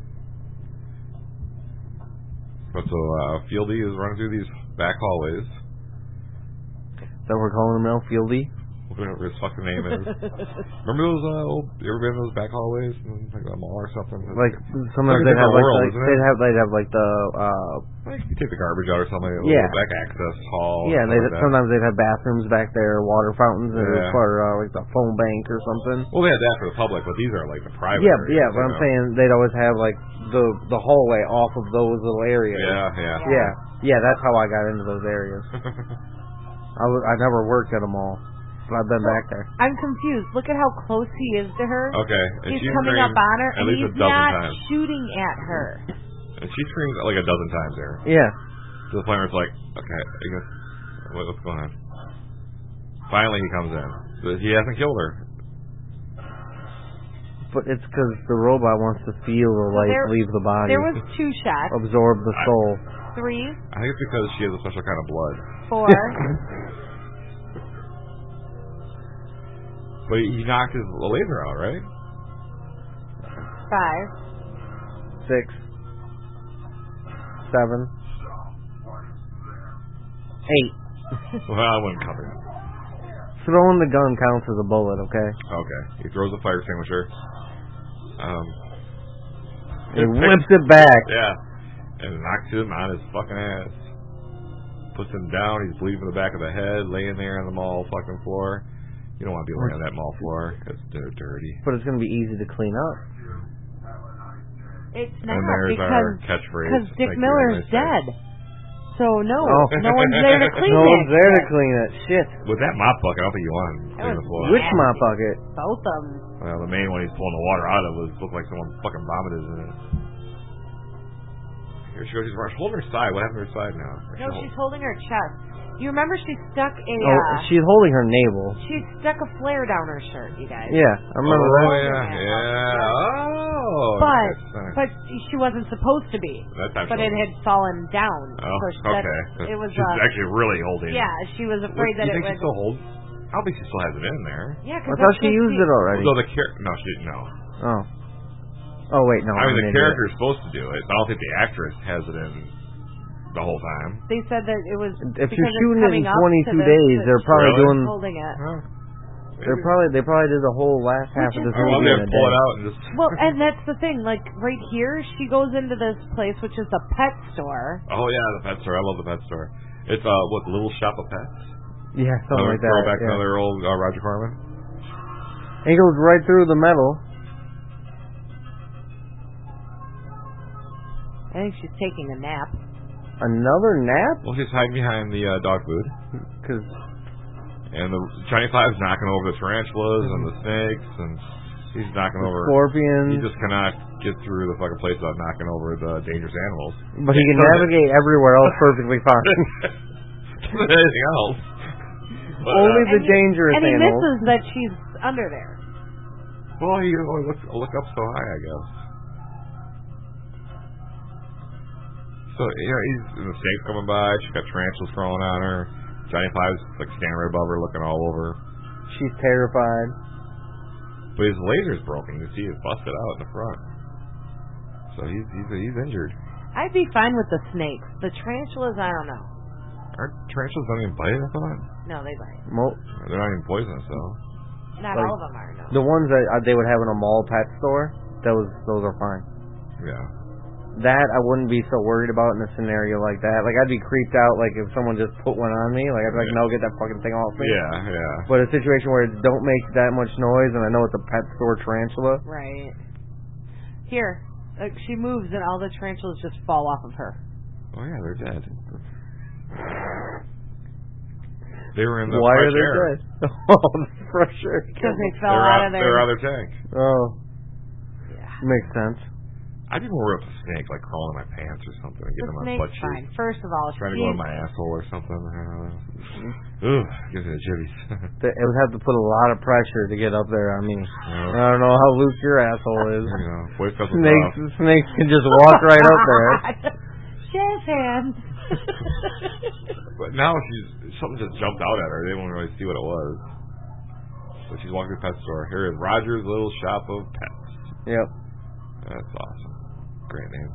But so uh, Fieldy is running through these back hallways. So we're calling him now, Fieldy? Whatever his fucking name is. Remember those uh, old? You ever been in those back hallways, like a mall or something? Like sometimes like they'd have like, world, like they'd have they'd have like the uh like you take the garbage out or something. Yeah. Back access hall. Yeah, they like sometimes they'd have bathrooms back there, water fountains, and yeah. for uh, like the phone bank or something. Well, they had that for the public, but these are like the private. Yeah, areas, yeah. But I'm know? saying they'd always have like the the hallway off of those little areas. Yeah, yeah, yeah, yeah. That's how I got into those areas. I was I never worked at a mall, but I've been well, back there. I'm confused. Look at how close he is to her. Okay, and he's she's coming up on her, at and least he's a dozen not times. shooting at her. And she screams like a dozen times there. Yeah. To the point where it's like, okay, I guess, what, what's going on? Finally, he comes in. But he hasn't killed her. But it's because the robot wants to feel the life there, leave the body. There was two shots. Absorb the soul. Three. I think it's because she has a special kind of blood. Four. But he knocked his laser out, right? Five. Six. Seven. Eight. Well, I wouldn't cover it. Throwing the gun counts as a bullet, okay? Okay. He throws a fire extinguisher. Um, he whips it back. Yeah. And knocks him on his fucking ass. Puts him down. He's bleeding from the back of the head, laying there on the mall fucking floor. You don't want to be laying on that mall floor because they're dirty. But it's going to be easy to clean up. It's not and there's because our catchphrase. because Dick Thank Miller's you, dead. So no, oh. no one's there to clean no it. No one's there to clean it. Shit. With that mop bucket, I don't think you want to clean the floor. Which mop bucket? Both of them. Well, the main one he's pulling the water out of was looked like someone fucking vomited in it. Here she goes. She's holding her side. What happened to her side now? No, she's holding her chest. You remember she stuck a... Oh, Uh, she's holding her navel. She stuck a flare down her shirt, you guys. Yeah, I remember oh, that. Oh, yeah, yeah. Oh. But, nice. but she wasn't supposed to be. That's but it had fallen down. Oh, so okay. It was, she's uh, actually really holding Yeah, she was afraid what, that you it think would... she still holds? I don't think she still has it in there. Yeah, I thought she used it already. So the char- No, she didn't know. Oh. Oh, wait, no. I mean, I'm the character's supposed to do it. I don't think the actress has it in the whole time. They said that it was if because you're shooting it in up twenty-two this, days, they're probably really? doing holding it. Huh. They probably they probably did the whole last half Which of this is movie in a pull it day. out and just. Well, and that's the thing. Like right here, she goes into this place, which is the pet store. Oh yeah, the pet store. I love the pet store. It's uh, what Little Shop of Pets. Yeah, something another like that. Throwback, Yeah. another old uh, Roger Corman. And he goes right through the metal. I think she's taking a nap. Another nap? Well, she's hiding behind the uh, dog food. Because And the Johnny Five's knocking over the tarantulas and the snakes, and he's knocking the over. scorpions. He just cannot get through the fucking place without knocking over the dangerous animals. But he can navigate everywhere else perfectly fine. Doesn't anything else. But, Only uh, the dangerous And he animals. misses that she's under there. well, he can only look, look up so high, I guess. So, you know, he's the snake coming by. She's got tarantulas crawling on her. Johnny Five's like standing right above her, looking all over. She's terrified. But his laser's broken. You can see it's busted out in the front. So he's he's he's injured. I'd be fine with the snakes. The tarantulas, I don't know. Aren't tarantulas don't even bite? I thought. No, they bite. Mo- They're not even poisonous, though. Not Like, all of them are, no. the ones that uh, they would have in a mall pet store, those those are fine. Yeah. That I wouldn't be so worried about in a scenario like that. Like I'd be creeped out. Like if someone just put one on me, like I'd be like, Yeah. no, get that fucking thing off me. Yeah, yeah. But a situation where it don't make that much noise, and I know it's a pet store tarantula. Right. Here. Like, she moves and all the tarantulas just fall off of her. Oh yeah, they're dead. They were in the Why fresh are they air. dead? Oh, the fresh air. Because they They fell were out out, of they there. were out of their tank. Oh, Yeah. makes sense. I'd be more worried about the snake, like crawling in my pants or something and The getting in my snake's butt cheek. fine. First of all, Trying to she's, go in my asshole or something. I don't know. Ugh, gives me the jibbies. They- It would have to put a lot of pressure to get up there on me. Yeah. I don't know how loose your asshole is. You know, boy cuts us Snakes, off. snakes can just walk right up there. Shake hands. But now she's something just jumped out at her. They won't really see what it was. So she's walking to the pet store. Here is Roger's Little Shop of Pets. Yep. That's awesome. Great name.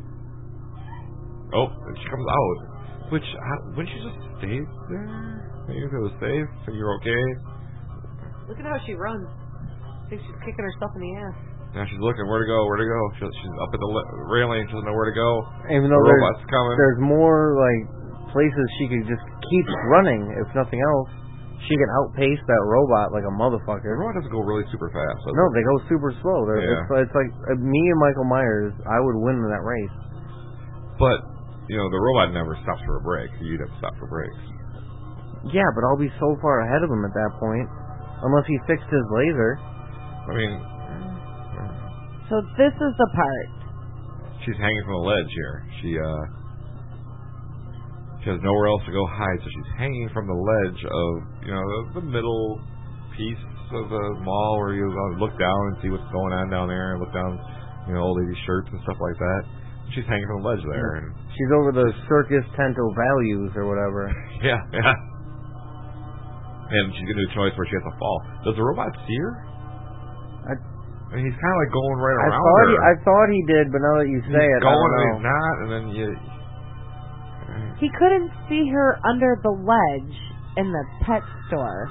Oh, and she comes out. Which, how, wouldn't she just stay there? Maybe if it was safe and you're okay. Look at how she runs. I think she's kicking herself in the ass. Now she's looking where to go, where to go. She, she's up at the le- railing. She doesn't know where to go. Even The though there's, robot's coming. there's more like places she could just keep running, if nothing else. She can outpace that robot like a The motherfucker. robot doesn't go really super fast. does No, it? they go super slow. They're, Yeah. it's, it's like uh, me and Michael Myers. I would win in that race. But, you know, the robot never stops for a break. You'd have to stop for breaks. Yeah, but I'll be so far ahead of him at that point, unless he fixed his laser. I mean, So this is the part. she's hanging from a ledge here. She, uh, she has nowhere else to go hide, so she's hanging from the ledge of, you know, the, the middle piece of the mall where you uh, look down and see what's going on down there, and look down, you know, old lady shirts and stuff like that. She's hanging from the ledge there. And She's over the Circus Tento values or whatever. yeah, yeah. And she's going to do a choice where she has to fall. Does the robot see her? I, I mean, he's kind of like going right I around thought her. he, I thought he did, but now that you say he's it, I going don't and know. he's not, and then you... He couldn't see her under the ledge in the pet store.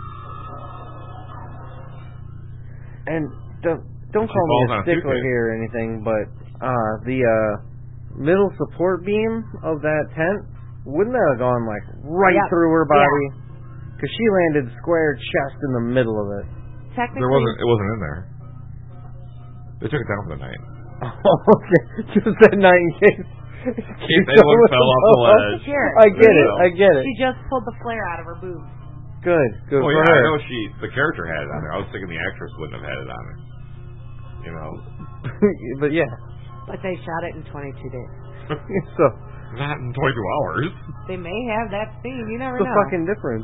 And don't don't She call falls me on a a stickler suitcase. here or anything, but uh the uh middle support beam of that tent, wouldn't that have gone like right Yep. through her body? Because she landed square chest in the middle of it. Technically, There wasn't, it wasn't in there. They took it down for the night. Oh, okay. Just that night in case. In case anyone fell off the ledge. Here, I get see? it. I get it. She just pulled the flare out of her boobs. Good. Good Oh for yeah, I her. know she, the character had it on there. I was thinking the actress wouldn't have had it on her. You know. But yeah. But they shot it in twenty-two days. So Not in twenty-two hours. They may have that scene. You never what's the know. fucking difference?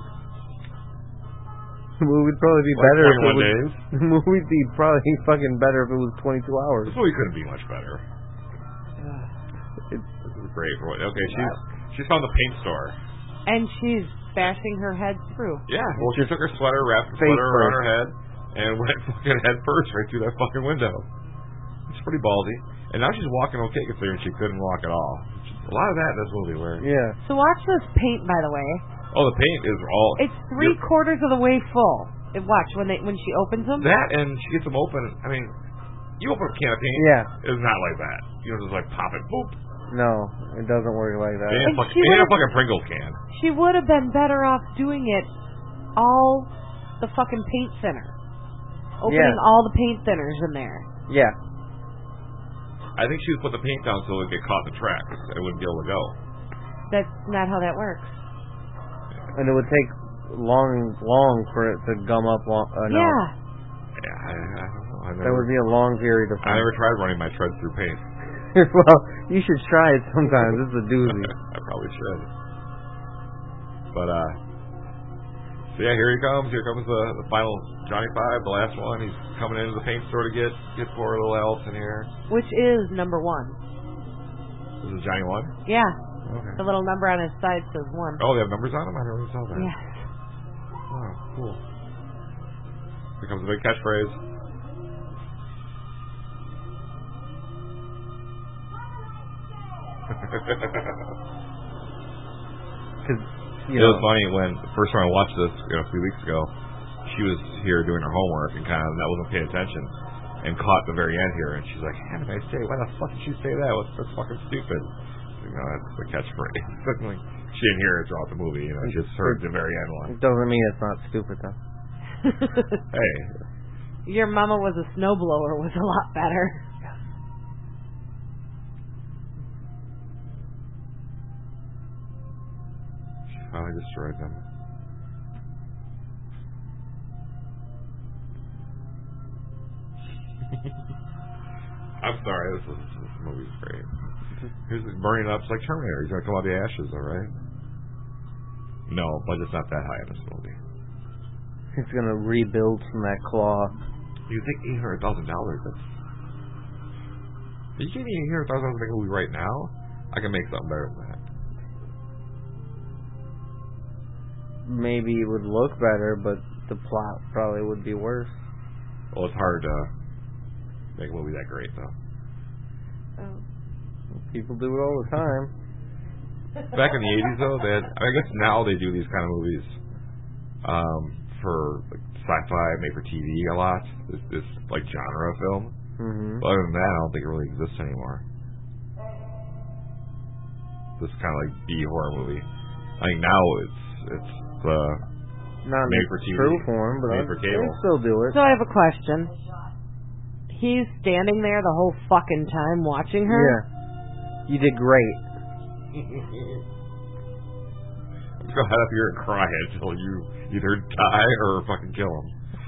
The movie'd probably be Like better if it twenty-one was. days. The movie'd be probably fucking better if it was twenty-two hours. This movie couldn't be much better. This is great. For what? Okay, she's she's found the paint store. And she's bashing her head through. Yeah, well, she took her sweater, wrapped her Face sweater around first. her head, and went fucking head first right through that fucking window. It's pretty ballsy. And now she's walking okay considering she couldn't walk at all. A lot of that in this movie where... Yeah. So watch this paint, by the way. Oh, the paint is all... It's three quarters of the way full. And watch when they when she opens them. That and she gets them open. I mean, you open a can of paint. Yeah. It's not like that. You don't just like pop it, boop. No, it doesn't work like that. It ain't, And fucking, she it ain't a would've- fucking Pringles can. She would have been better off doing it all the fucking paint thinner. Opening Yeah. all the paint thinners in there. Yeah. I think she would put the paint down so it would get caught in the track. It wouldn't be able to go. That's not how that works. And it would take long, long for it to gum up. Long, uh, no. Yeah. Yeah, I, I don't know. I That never, would be a long period of I time. never tried running my treads through paint. Well, you should try it sometimes. It's a doozy. I probably should. But, uh, so yeah, here he comes. Here comes the, the final Johnny Five, the last one. He's coming into the paint store to get, get poor little elves in here. Which is number one. This is Johnny One? Yeah. Okay. The little number on his side says one. Oh, they have numbers on them? I never even saw that. Yes. Oh, cool. Here comes the big catchphrase. Cause, you It know, was funny when the first time I watched this, you know, a few weeks ago, she was here doing her homework and kind of I wasn't paying attention and caught the very end here, and she's like, "Have a nice day." Why the fuck did she say that? What's that's fucking stupid? You know, that's the catchphrase. Like, she didn't hear it throughout the movie. You know, she just heard the very end one. it doesn't mean it's not stupid, though. Hey, Your mama was a snowblower was a lot better. she finally destroyed them. I'm sorry, this, is, this movie's great. Here's the burning up. It's like Terminator. He's gonna come out of the ashes, all right? No, budget's not that high in this movie. It's gonna rebuild from that claw. You think eight hundred thousand dollars? That's. You can't even eight hundred thousand dollars to make a movie right now. I can make something better than that. Maybe it would look better, but the plot probably would be worse. Well, it's hard to make a movie that great, though. Oh. People do it all the time. Back in the eighties, though, they had, I guess now they do these kind of movies um, for like, sci-fi, made for T V a lot. This, this like genre film. Mm-hmm. But other than that, I don't think it really exists anymore. This kind of like B horror movie. I think now it's it's uh, Not made in for T V, true form, but made I for cable. they still do it. So I have a question. He's standing there the whole fucking time watching her? Yeah. You did great. I'm just gonna head up here and cry until you either die or fucking kill him.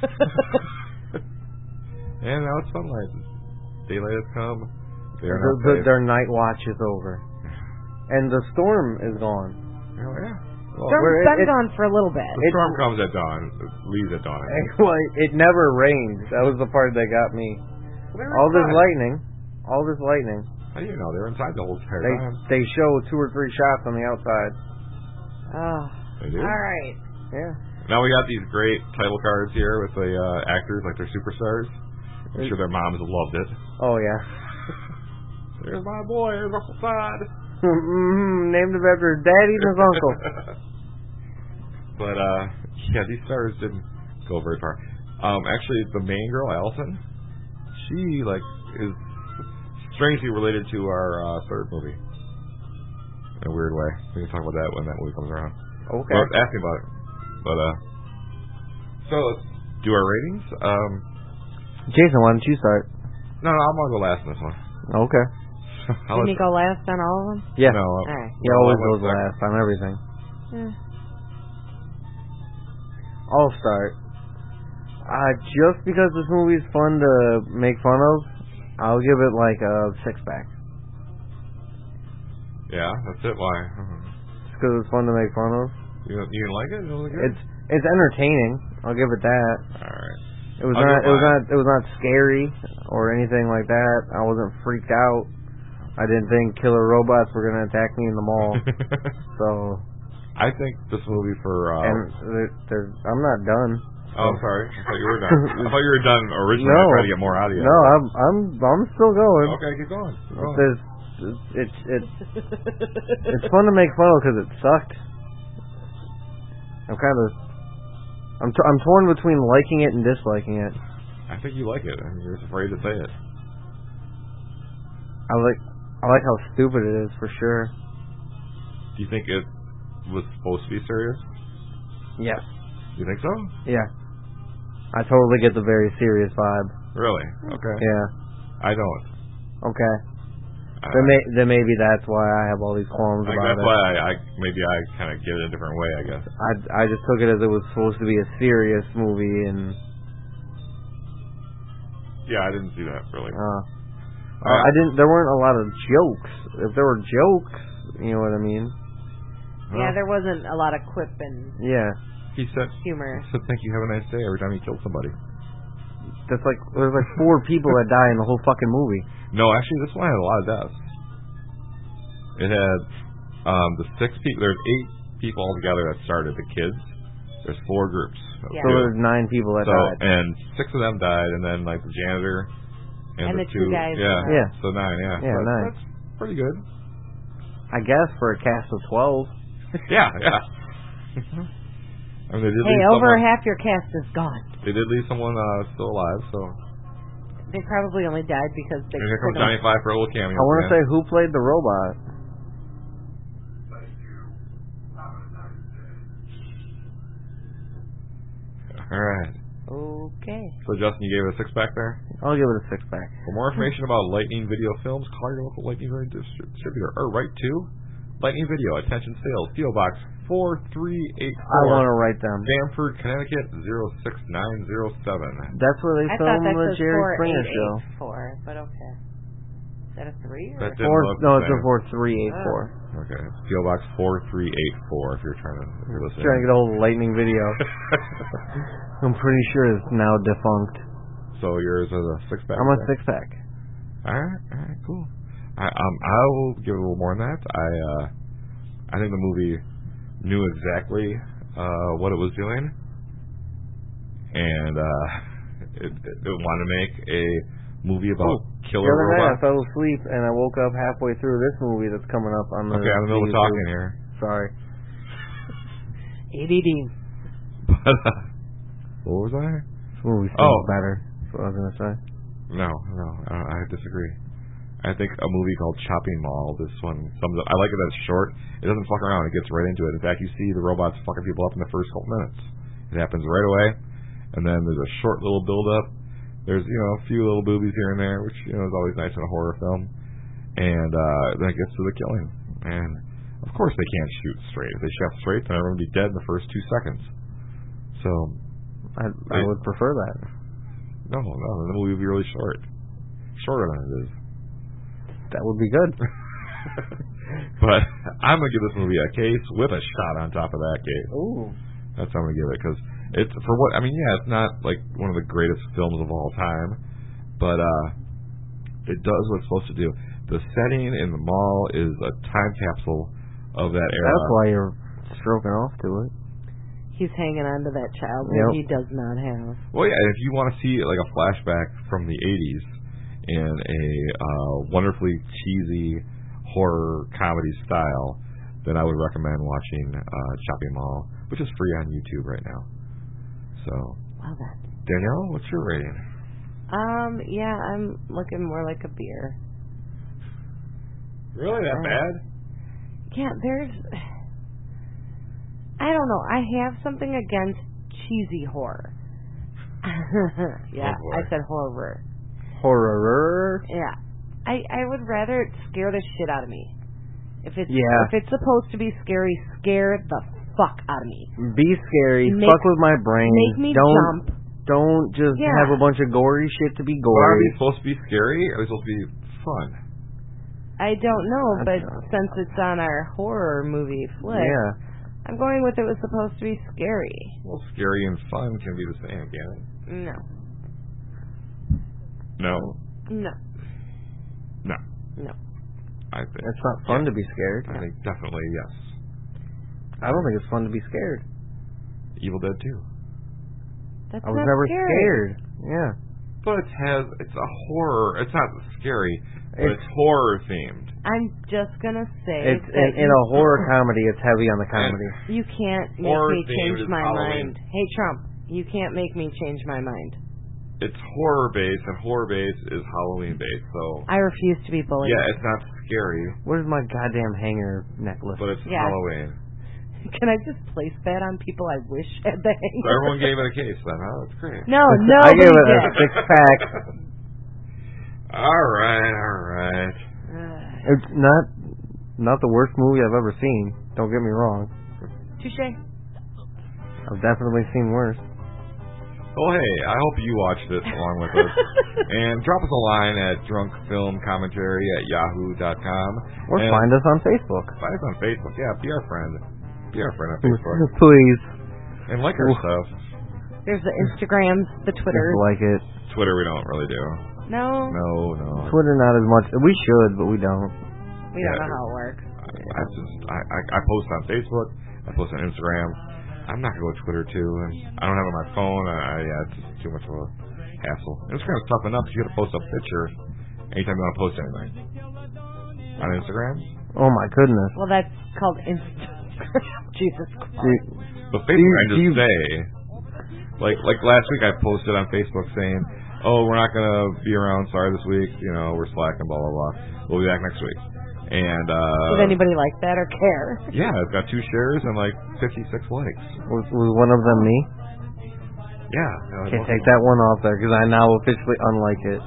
And now it's sunlight. Daylight has come. They are The, not the, safe. their night watch is over. And the storm is gone. Oh, yeah. Well, Storm's where it- been it- gone for a little bit. the storm comes at dawn. It leaves at dawn. I think. Well, it never rained. That was the part that got me. Well, they were All this inside. lightning. All this lightning. How do you know? They were inside the whole entire They time. they show two or three shots on the outside. Oh. They do? All right. Yeah. Now we got these great title cards here with the uh, actors like they're superstars. I'm sure their moms loved it. Oh yeah. There's my boy, there's Uncle Todd. mm-hmm. Named him after his daddy and his uncle. But uh, yeah, these stars didn't go very far. Um, actually, the main girl, Allison, she like is strangely related to our uh, third movie in a weird way. We can talk about that when that movie comes around. Okay. But ask me about it. But uh, so let's do our ratings. Um, Jason, why don't you start? no, no, I'm gonna go last in this one. Okay. I'll Didn't let- he go last on all of them? Yeah. No, All right. He well, always I'll goes let Zach- last on everything. Yeah. I'll start. Uh, just because this movie's fun to make fun of, I'll give it like a six pack. Yeah, that's it. Why? Just because it's fun to make fun of. You you didn't like it? It was good. It's it's entertaining. I'll give it that. All right. It was I'll not give it was mine. not it was not scary or anything like that. I wasn't freaked out. I didn't think killer robots were gonna attack me in the mall. So I think this movie for. Uh, and there, there's, I'm not done. oh, I'm sorry. I thought you were done. I thought you were done originally. No. I tried to get more out of you. No, I'm I'm I'm still going. Okay, keep going. Keep going. There's, it's it's it's fun to make fun of because it sucked. I'm kind of I'm t- I'm torn between liking it and disliking it. I think you like it. I mean, you're just afraid to say it. I like I like how stupid it is for sure. Do you think it was supposed to be serious? Yes. You think so? Yeah. I totally get the very serious vibe. Really? Okay. Yeah. I don't. Okay. Uh, then, may- then maybe that's why I have all these qualms I, about that's it. why I, I maybe I kind of get it a different way, I guess. I, I just took it as it was supposed to be a serious movie, and Yeah, I didn't see that really. uh, uh, I didn't. There weren't a lot of jokes. If there were jokes, you know what I mean? Yeah, there wasn't a lot of quip and Yeah. He said, humor. he said, "Thank you, have a nice day." Every time he killed somebody. That's like there's like four people that die in the whole fucking movie. No, actually, this one had a lot of deaths. It had um, the six people. There's eight people altogether that started. The kids. There's four groups. of Yeah. So kids. there's nine people that So died. and six of them died, and then like the janitor and, And the, the two guys. Yeah. Yeah. So nine. Yeah. Yeah, So that's, nine. that's pretty good. I guess for a cast of twelve. Yeah. Yeah. I mean, they did Hey, leave over someone, half your cast is gone. They did leave someone uh, still alive. So They probably only died because they and here comes couldn't. Johnny Five for a little cameo. I want to man. say who played the robot. All right. Okay. So Justin, you gave it a six pack there. I'll give it a six pack. For more information about Lightning Video Films, call your local Lightning Video distri- distributor or write to Lightning Video, Attention Sales, P O Box four three eight I want four, to write them. Stamford, Connecticut zero six nine zero seven. That's where they I thought filmed that the was Jerry four Springer eight show. eight four, but okay. Is that a three? Or? That didn't Four, look no, the it's a same. four three eight four. Okay, it's P O Box four three eight four if you're trying to if you're listening. Trying to get a hold of Lightning Video. I'm pretty sure it's now defunct. So yours is a six pack. I'm a six pack. All right, all right, cool. I um I will give it a little more than that. I uh I think the movie knew exactly uh what it was doing, and uh it, it, it wanted to make a movie about Ooh, killer the other night I robots. fell asleep and I woke up halfway through this movie that's coming up on the. Okay, I'm in the middle of YouTube. talking here. Sorry. A D D. But uh, what was I? This movie seems Oh. better. That's what I was gonna say. No, no, I, I disagree. I think a movie called Chopping Mall, this one sums up. I like it that it's short. It doesn't fuck around. It gets right into it. In fact, you see the robots fucking people up in the first couple minutes. It happens right away, and then there's a short little build-up. There's, you know, a few little boobies here and there, which, you know, is always nice in a horror film. And uh, then it gets to the killing. And, of course, they can't shoot straight. If they shot straight, then everyone would be dead in the first two seconds. So, I I Right. would prefer that. no, no, the movie would be really short. Shorter than it is. That would be good. But I'm going to give this movie a case with a shot on top of that case. Ooh. That's what I'm going to give it. Because it's, for what, I mean, yeah, it's not like one of the greatest films of all time. But uh, it does what it's supposed to do. The setting in the mall is a time capsule of that era. That's why you're stroking off to it. He's hanging on to that child Yep. that he does not have. Well, yeah, if you want to see like a flashback from the eighties in a uh, wonderfully cheesy horror comedy style, then I would recommend watching uh, Chopping Mall, which is free on YouTube right now. So, Wow, that. Danielle, what's your rating? Um, yeah, I'm looking more like a beer. Really, that Uh, bad? Yeah, there's. I don't know. I have something against cheesy horror. yeah, Oh, boy. I said horror. Horror. Yeah, I I would rather it scare the shit out of me. If it's Yeah. if it's supposed to be scary, scare the fuck out of me. Be scary. Make- fuck with my brain. Make me don't jump. don't just Yeah. have a bunch of gory shit to be But are gory. they supposed to be scary? Or are they supposed to be fun? I don't know, I but don't- since it's on our horror movie flick, Yeah. I'm going with it was supposed to be scary. Well, scary and fun can be the same, can it? No, No. no, No. no. I think. It's not fun Yeah. to be scared. I think definitely yes. I don't think it's fun to be scared. Evil Dead two. That's I was not never scary. scared. Yeah. but it has it's a horror. It's not scary, but it's, it's horror themed. I'm just gonna say it's in, in a horror comedy. It's heavy on the comedy. You can't make me change my Halloween. mind. Hey Trump, you can't make me change my mind. It's horror based, and horror based is Halloween based. So I refuse to be bullied. Yeah, it's not scary. Where's my goddamn hanger necklace? But it's yeah. Halloween. Can I just place that on people I wish had the hanger? So everyone gave it a case then, huh? That's great. No, no, I gave it did. a six pack. all right, all right. Uh, It's not not the worst movie I've ever seen. Don't get me wrong. Touche. I've definitely seen worse. Well, hey, I hope you watched it along with us. And drop us a line at drunkfilmcommentary at yahoo dot com. Or and find us on Facebook. Find us on Facebook. Yeah, be our friend. Be our friend on Facebook. Please. And like our stuff. There's the Instagrams, the Twitters. Just like it. Twitter we don't really do. No. No, no. Twitter not as much. We should, but we don't. We yeah, don't know how it works. I, I just I, I, I post on Facebook. I post on Instagram. I'm not gonna go to Twitter too, and I don't have it on my phone. I, I yeah, it's just too much of a hassle. Instagram's tough enough. You gotta post a picture anytime you want to post anything on Instagram. Oh my goodness. Well, that's called Instagram. Jesus Christ. But Facebook, I just say, like like last week, I posted on Facebook saying, "Oh, we're not gonna be around. Sorry this week. You know, we're slacking. Blah blah blah. We'll be back next week." And uh did anybody like that or care? Yeah, it's got two shares and like fifty-six likes. Was, was one of them me? Yeah. Okay, take that one off there because I now officially unlike it.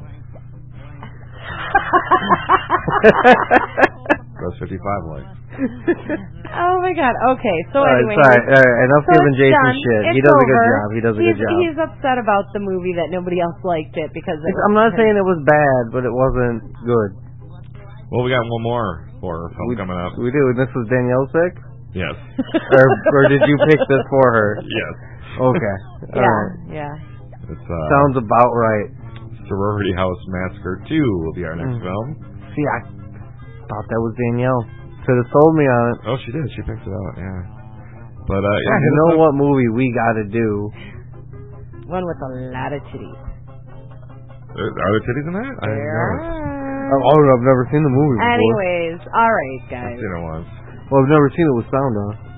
That's fifty-five likes. Oh my God. Okay, so all right, anyway, sorry. All right, enough so giving Jason done. shit. It's he does over. a good job. He does a he's, good job. He's upset about the movie that nobody else liked it because it I'm not saying it was bad, but it wasn't good. Well, we got one more horror film we, coming up. We do. And this was Danielle's pick? Yes. or, or did you pick this for her? Yes. Okay. Yeah. All right. Yeah. It's, uh, sounds about right. Sorority House Massacre two will be our next mm. film. See, I thought that was Danielle. Could have sold me on it. Oh, she did. She picked it out. Yeah. But uh, yeah, you know what movie we got to do? One with a lot of titties. Are there titties in that? I didn't notice. Oh, I've never seen the movie before. Anyways, all right, guys. I've seen it once. Well, I've never seen it with sound on.